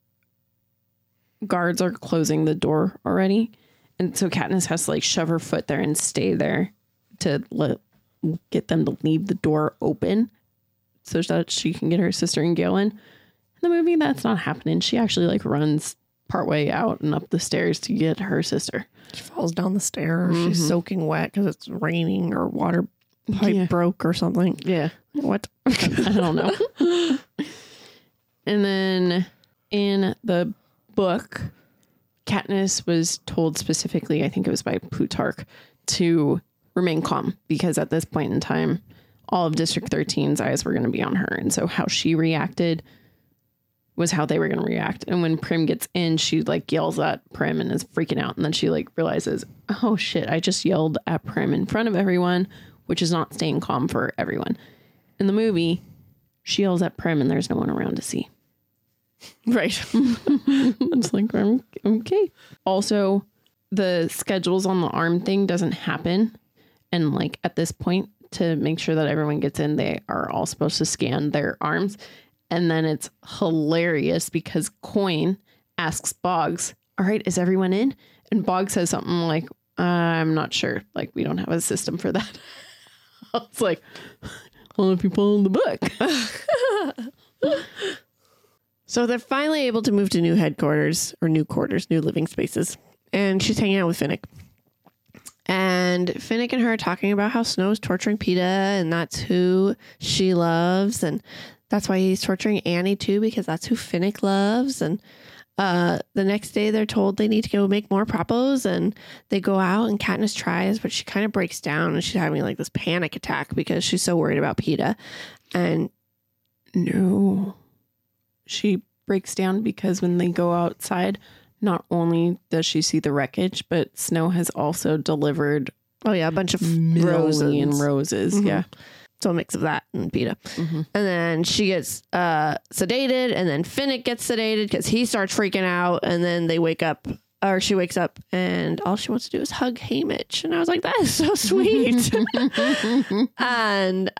guards are closing the door already. And so Katniss has to like shove her foot there and stay there to get them to leave the door open so that she can get her sister and Gale in. In the movie, that's not happening. She actually like runs partway out and up the stairs to get her sister. She falls down the stairs. She's soaking wet because it's raining or water pipe broke or something. Yeah. What? I don't know. And then in the book, Katniss was told specifically, I think it was by Plutarch, to remain calm because at this point in time, all of District 13's eyes were going to be on her. And so how she reacted was how they were going to react. And when Prim gets in, she like yells at Prim and is freaking out. And then she like realizes, oh shit, I just yelled at Prim in front of everyone, which is not staying calm for everyone. In the movie, she yells at Prim and there's no one around to see. Right. It's like, okay. Also, the schedules on the arm thing doesn't happen. And like at this point, to make sure that everyone gets in, they are all supposed to scan their arms. And then it's hilarious because Coin asks Boggs, all right, is everyone in? And Boggs says something like, I'm not sure. Like, we don't have a system for that. I was like, well, if you pull in the book. So they're finally able to move to new headquarters or new quarters, new living spaces. And she's hanging out with Finnick. And Finnick and her are talking about how Snow's torturing Peeta and that's who she loves. And that's why he's torturing Annie too, because that's who Finnick loves. And the next day they're told they need to go make more propos and they go out and Katniss tries, but she kind of breaks down and she's having like this panic attack because she's so worried about Peeta. And no, she breaks down because when they go outside, not only does she see the wreckage, but Snow has also delivered a bunch of roses. Yeah. So a mix of that and Peeta. And then she gets sedated and then Finnick gets sedated because he starts freaking out and then they wake up or she wakes up and all she wants to do is hug Haymitch. And I was like, that is so sweet. And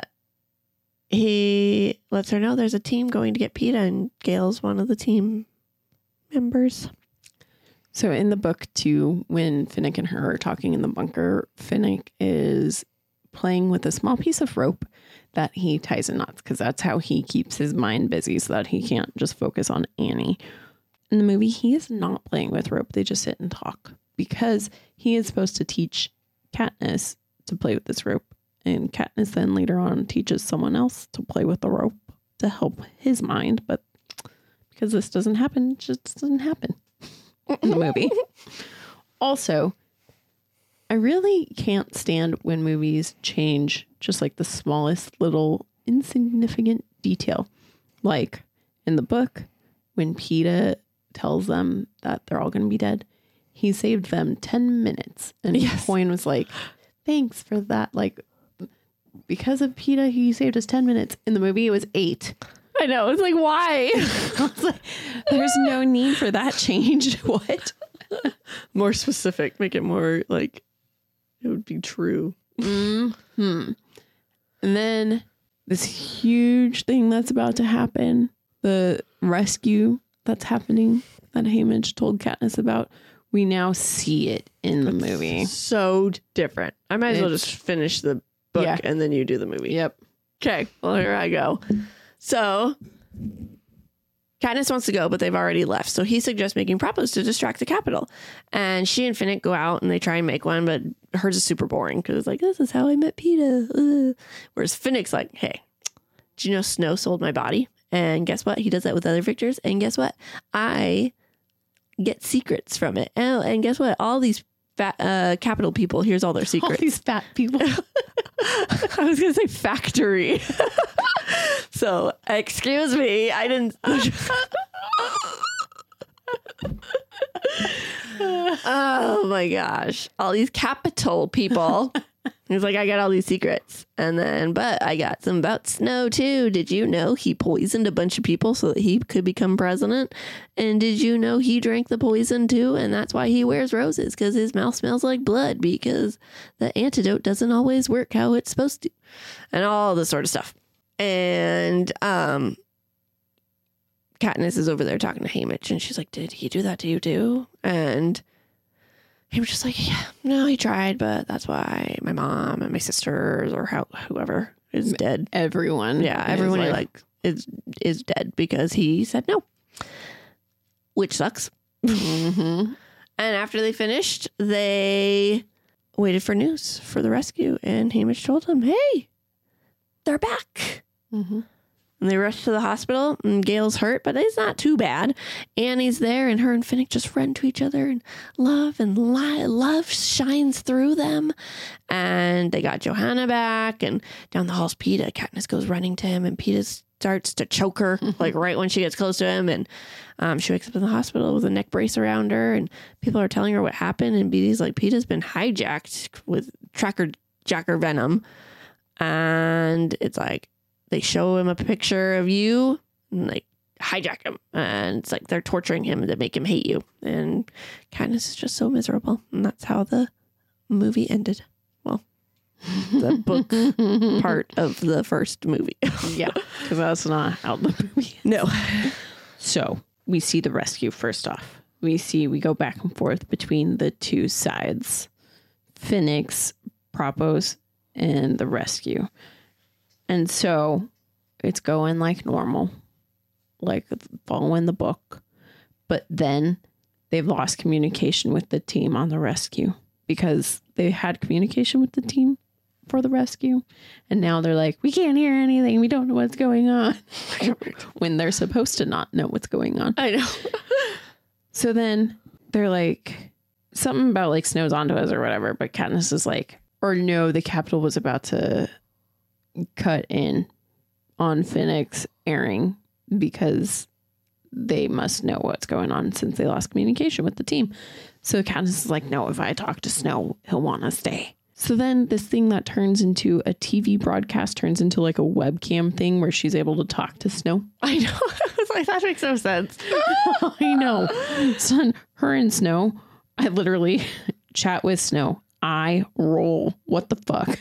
he lets her know there's a team going to get Peeta and Gale's one of the team members. So in the book too, when Finnick and her are talking in the bunker, Finnick is playing with a small piece of rope that he ties in knots because that's how he keeps his mind busy so that he can't just focus on Annie. In the movie, he is not playing with rope. They just sit and talk because he is supposed to teach Katniss to play with this rope. And Katniss then later on teaches someone else to play with the rope to help his mind. But because this doesn't happen, it just doesn't happen in the movie. Also, I really can't stand when movies change just like the smallest little insignificant detail. Like in the book, when Peeta tells them that they're all going to be dead, he saved them 10 minutes. And Coin was like, thanks for that. Like, because of Peeta, he saved us 10 minutes. In the movie, it was 8. I know. It's like, why? I was like, there's no need for that change. What? More specific. Make it more like it would be true. And then this huge thing that's about to happen, the rescue that's happening that Haymitch told Katniss about, we now see it in the movie. So different. I might as well just finish the book and then you do the movie. Yep. Okay. Well, here I go. So Katniss wants to go, but they've already left. So he suggests making propos to distract the Capitol. And she and Finnick go out and they try and make one, but hers is super boring because it's like, this is how I met Peeta. Whereas Finnick's like, hey, did you know Snow sold my body? And guess what? He does that with other victors. And guess what? I get secrets from it. Oh, and guess what? All these fat Capitol people, here's all their secrets. All these fat people. I was going to say factory. So, excuse me. I didn't. Oh my gosh. All these Capitol people He's like, I got all these secrets. And then, but I got some about Snow too. Did you know he poisoned a bunch of people so that he could become president? And did you know he drank the poison too? And that's why he wears roses, because his mouth smells like blood, because the antidote doesn't always work how it's supposed to. And all this sort of stuff. And Katniss is over there talking to Haymitch, and she's like, did he do that to you too? And he was just like, yeah, no, he tried, but that's why my mom and my sisters or whoever is dead. Everyone. Yeah, everyone is dead because he said no, which sucks. Mm-hmm. And after they finished, they waited for news for the rescue, and Haymitch told him, hey, they're back. Mm-hmm. And they rushed to the hospital, and Gale's hurt, but it's not too bad. Annie's there, and her and Finnick just run to each other, and love shines through them. And they got Johanna back, and down the hall's Peeta. Katniss goes running to him, and Peeta starts to choke her, like right when she gets close to him. And she wakes up in the hospital with a neck brace around her, and people are telling her what happened. And Beetie's like, Peeta's been hijacked with Jacker venom. And it's like, they show him a picture of you and they hijack him. And it's like they're torturing him to make him hate you. And Katniss is just so miserable. And that's how the movie ended. Well, the book part of the first movie. Yeah, because that's not how the movie. No. So we see the rescue first off. We go back and forth between the two sides, Finnick's, Propos, and the rescue. And so it's going like normal, like following the book. But then they've lost communication with the team on the rescue because they had communication with the team for the rescue. And now they're like, we can't hear anything. We don't know what's going on. When they're supposed to not know what's going on. I know. So then they're like, something about like Snow's onto us or whatever. But Katniss is like, or no, the Capitol was about to cut in on Finnick's airing because they must know what's going on since they lost communication with the team. So Katniss is like, no, if I talk to Snow, he'll want to stay. So then this thing that turns into a TV broadcast turns into like a webcam thing where she's able to talk to Snow. I know. I was like, that makes no sense. I know. Son, her and Snow, I literally chat with Snow. I roll. What the fuck?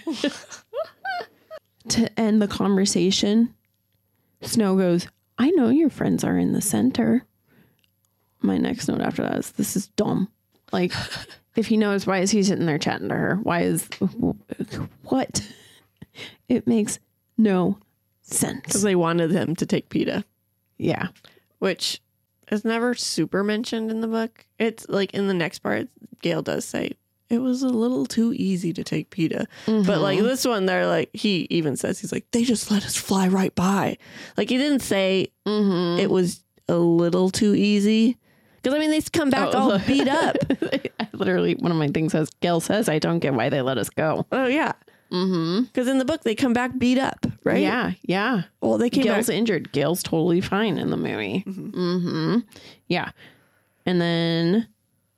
To end the conversation, Snow goes, I know your friends are in the center. My next note after that is, this is dumb. Like, if he knows, why is he sitting there chatting to her? What? It makes no sense. Because they wanted him to take Peeta. Yeah. Which is never super mentioned in the book. It's like in the next part, Gale does say, it was a little too easy to take Peeta. Mm-hmm. But like this one, they're like, he even says, he's like, they just let us fly right by. Like he didn't say it was a little too easy. Because I mean, they come back all beat up. Literally, one of my things says, Gale says, I don't get why they let us go. Oh, yeah. Because in the book, they come back beat up, right? Yeah, yeah. Well, they came Gale's back injured. Gale's totally fine in the movie. Yeah. And then,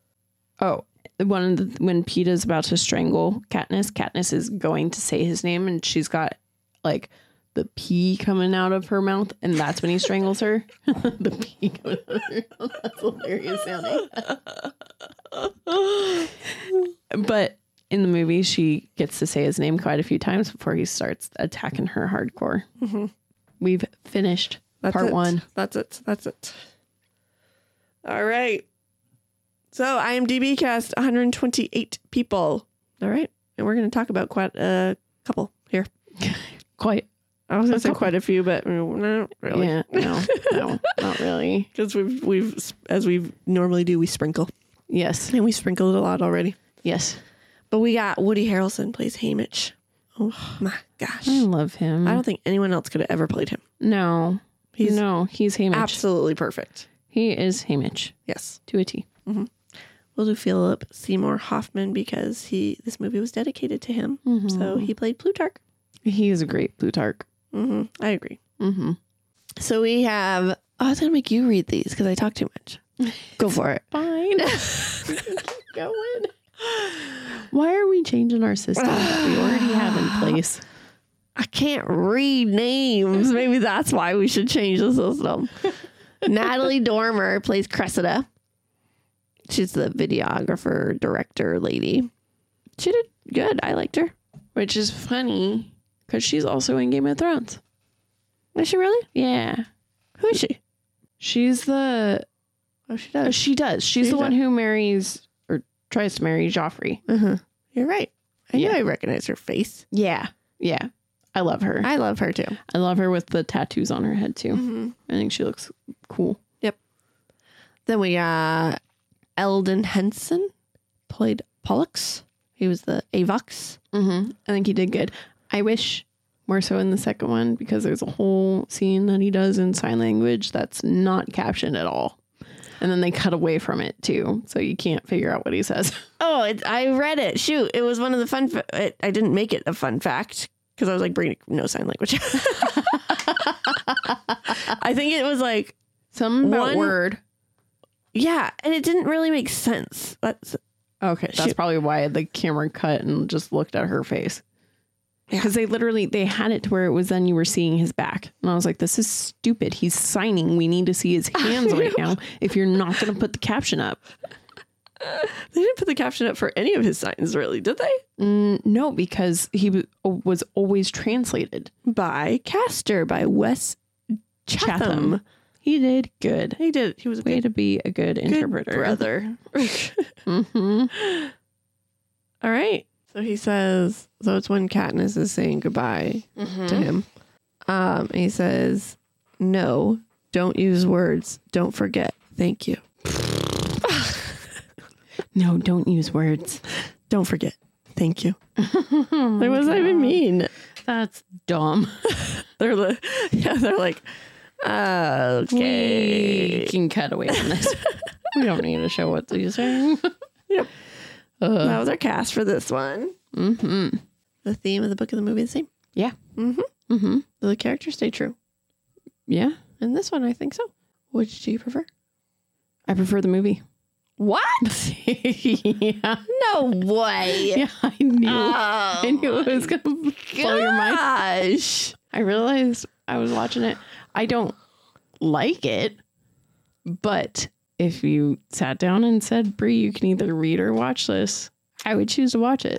when Peeta's about to strangle Katniss is going to say his name, and she's got like the pee coming out of her mouth, and that's when he strangles her. The pee coming out of her mouth. That's hilarious sounding. But in the movie, she gets to say his name quite a few times before he starts attacking her hardcore. We've finished part one. That's it. All right. So IMDb cast 128 people. All right. And we're going to talk about quite a couple here. Quite. I was going to say quite a few, but not really. Yeah, no, not really. Because we've, as we normally do, we sprinkle. Yes. And we sprinkled a lot already. Yes. But we got Woody Harrelson plays Haymitch. Oh my gosh. I love him. I don't think anyone else could have ever played him. No. He's Haymitch. Absolutely perfect. He is Haymitch. Yes. To a T. We'll do Philip Seymour Hoffman because this movie was dedicated to him. So he played Plutarch. He is a great Plutarch. I agree. So we have, I was going to make you read these because I talk too much. Go for it. Fine. Keep going. Why are we we changing our system that we already have in place? I can't read names. Maybe that's why we should change the system. Natalie Dormer plays Cressida. She's the videographer, director lady. She did good. I liked her. Which is funny because she's also in Game of Thrones. Is she really? Yeah. Who is she? She's the... Oh, she does. She does. She's the one who marries or tries to marry Joffrey. You're right. I knew I recognize her face. Yeah. Yeah. I love her. I love her too. I love her with the tattoos on her head too. I think she looks cool. Yep. Then we got Eldon Henson played Pollux. He was the Avox. I think he did good. I wish more so in the second one because there's a whole scene that he does in sign language that's not captioned at all. And then they cut away from it too. So you can't figure out what he says. Oh, I read it. Shoot. It was one of the fun. I didn't make it a fun fact because I was like, bring no sign language. I think it was like Something about word. Yeah. And it didn't really make sense. That's okay. That's probably why the camera cut and just looked at her face. Because they had it to where it was then you were seeing his back. And I was like, this is stupid. He's signing. We need to see his hands right now if you're not going to put the caption up. They didn't put the caption up for any of his signs, really, did they? No, because he was always translated. By Castor, by Wes Chatham. He did good. He did. He was a way to be a good interpreter. Brother. All right. So he says, so it's when Katniss is saying goodbye to him. He says, no, don't use words. Don't forget. Thank you. No, don't use words. Don't forget. Thank you. Like, what does that even mean? That's dumb. They're like, okay. We can cut away from this. We don't need to show what he's saying. Yep. That was our cast for this one. The theme of the book and the movie is the same. Yeah. The characters stay true. Yeah. In this one, I think so. Which do you prefer? I prefer the movie. What? Yeah. No way. Yeah, I knew it was going to blow your mind. Gosh. I realized I was watching it. I don't like it, but if you sat down and said, Brie, you can either read or watch this, I would choose to watch it.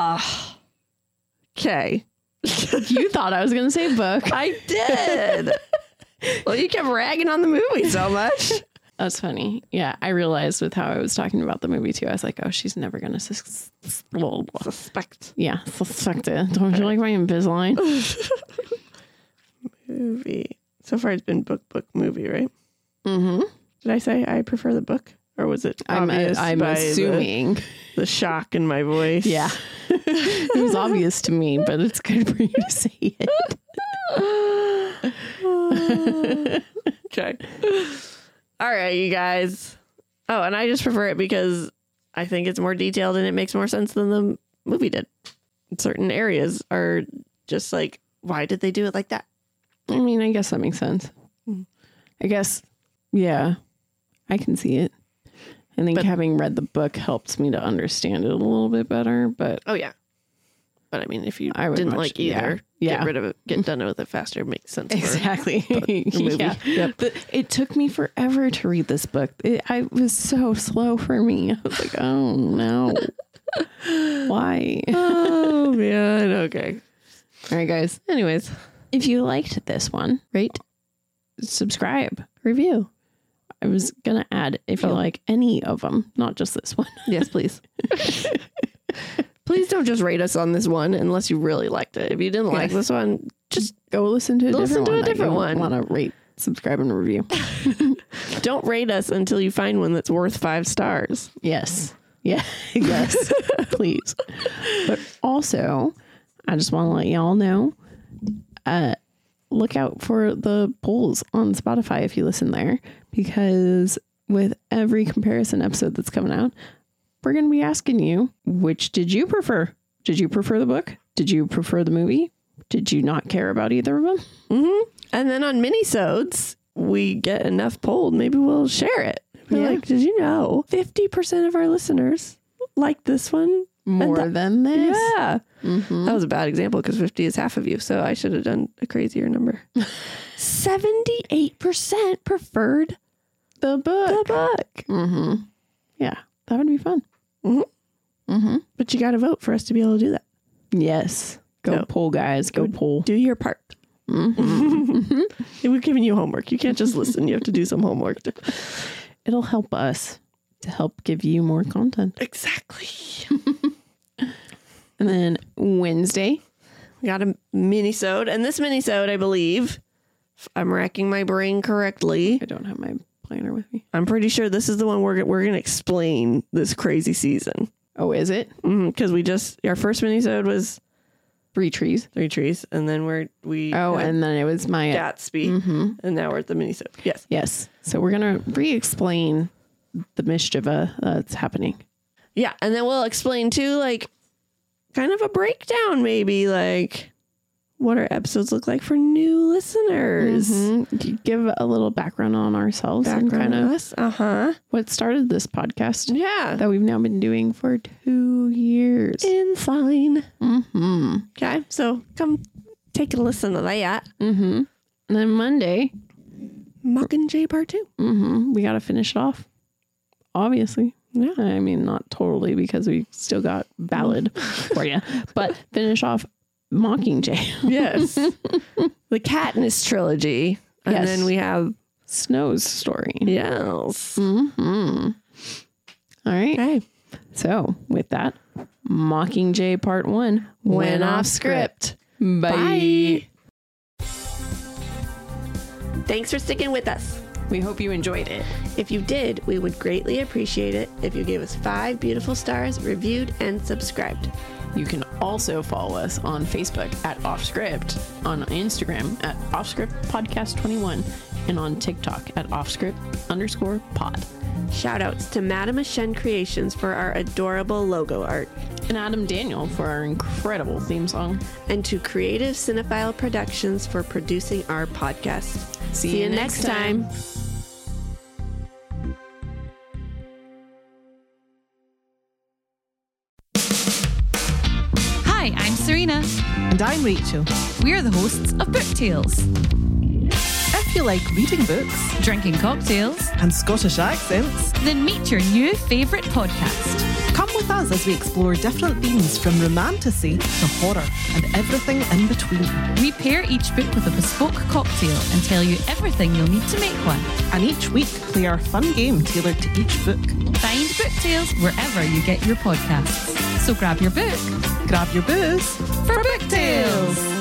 Okay. You thought I was going to say book. I did. Well, you kept ragging on the movie so much. That's funny. Yeah, I realized with how I was talking about the movie too. I was like, oh, she's never going to suspect. Yeah, suspect it. Don't you like my Invisalign? Movie. So far it's been book, movie, right? Did I say I prefer the book? Or was it obvious? I'm assuming. The shock in my voice. Yeah. It was obvious to me, but it's good for you to say it. Okay. All right, you guys. Oh, and I just prefer it because I think it's more detailed and it makes more sense than the movie did. Certain areas are just like, why did they do it like that? I mean, I guess that makes sense. I guess, yeah, I can see it. I think having read the book helps me to understand it a little bit better, but... Oh, yeah. But I mean, if you didn't like either, get rid of it, get done with it faster, it makes sense. Exactly. For the movie. Yeah. Yep. It took me forever to read this book. I was so slow for me. I was like, oh, no. Why? Oh, man. Okay. All right, guys. Anyways, if you liked this one, rate, subscribe, review. I was going to add if you like any of them, not just this one. Yes, please. Please don't just rate us on this one unless you really liked it. If you didn't like this one, just go listen to a different one. Different one. Want to rate, subscribe, and review. Don't rate us until you find one that's worth 5 stars. Yes. Yeah. Yes. Please. But also, I just want to let y'all know, look out for the polls on Spotify if you listen there, because with every comparison episode that's coming out, we're going to be asking you, which did you prefer? Did you prefer the book? Did you prefer the movie? Did you not care about either of them? And then on minisodes, we get enough polled. Maybe we'll share it. We're like, did you know 50% of our listeners like this one More than this? Yeah. That was a bad example because 50 is half of you. So I should have done a crazier number. 78% preferred The book. the book. Yeah, that would be fun. But you got to vote for us to be able to do that. Yes. Go So, pull, guys. Go pull. Do your part. We're giving you homework. You can't just listen. You have to do some homework. It'll help us to help give you more content. Exactly. And then Wednesday. We got a mini-sode. And this mini-sode, I believe, if I'm racking my brain correctly, I don't have my planner with me. I'm pretty sure this is the one we're going to explain this crazy season. Oh, is it? Because our first mini-sode was 3 trees. 3 trees. And then Oh, and then it was my... Gatsby. And now we're at the mini-sode. Yes. Yes. So we're going to re-explain the mischief that's happening. Yeah. And then we'll explain too, like, kind of a breakdown, maybe, like, what our episodes look like for new listeners. Give a little background on ourselves and kind of us. what started this podcast Yeah. that we've now been doing for 2 years. Insane. Okay. So come take a listen to that. And then Monday, Mockingjay Part 2. we got to finish it off. Obviously. Yeah. I mean, not totally because we still got ballad for you, but finish off Mockingjay. Yes. The Katniss trilogy. And Yes. then we have Snow's story. Yes. All right. Okay. So with that, Mockingjay Part 1 went off script. Bye. Thanks for sticking with us. We hope you enjoyed it. If you did, we would greatly appreciate it if you gave us 5 beautiful stars, reviewed, and subscribed. You can also follow us on Facebook at Offscript, on Instagram at Offscript Podcast 21, and on TikTok at Offscript_pod. Shout outs to Madame Ashen Creations for our adorable logo art, And Adam Daniel for our incredible theme song. and to Creative Cinephile Productions for producing our podcast. See you next time. Hi, I'm Serena. And I'm Rachel. We're the hosts of Book Tales, If you like reading books drinking cocktails, and Scottish accents, then meet your new favourite podcast. come with us as we explore different themes from romantasy to horror and everything in between. We pair each book with a bespoke cocktail and tell you everything you'll need to make one. And each week, play our fun game tailored to each book. Find Book Tales wherever you get your podcasts. So grab your book Grab your booze for Book Tales.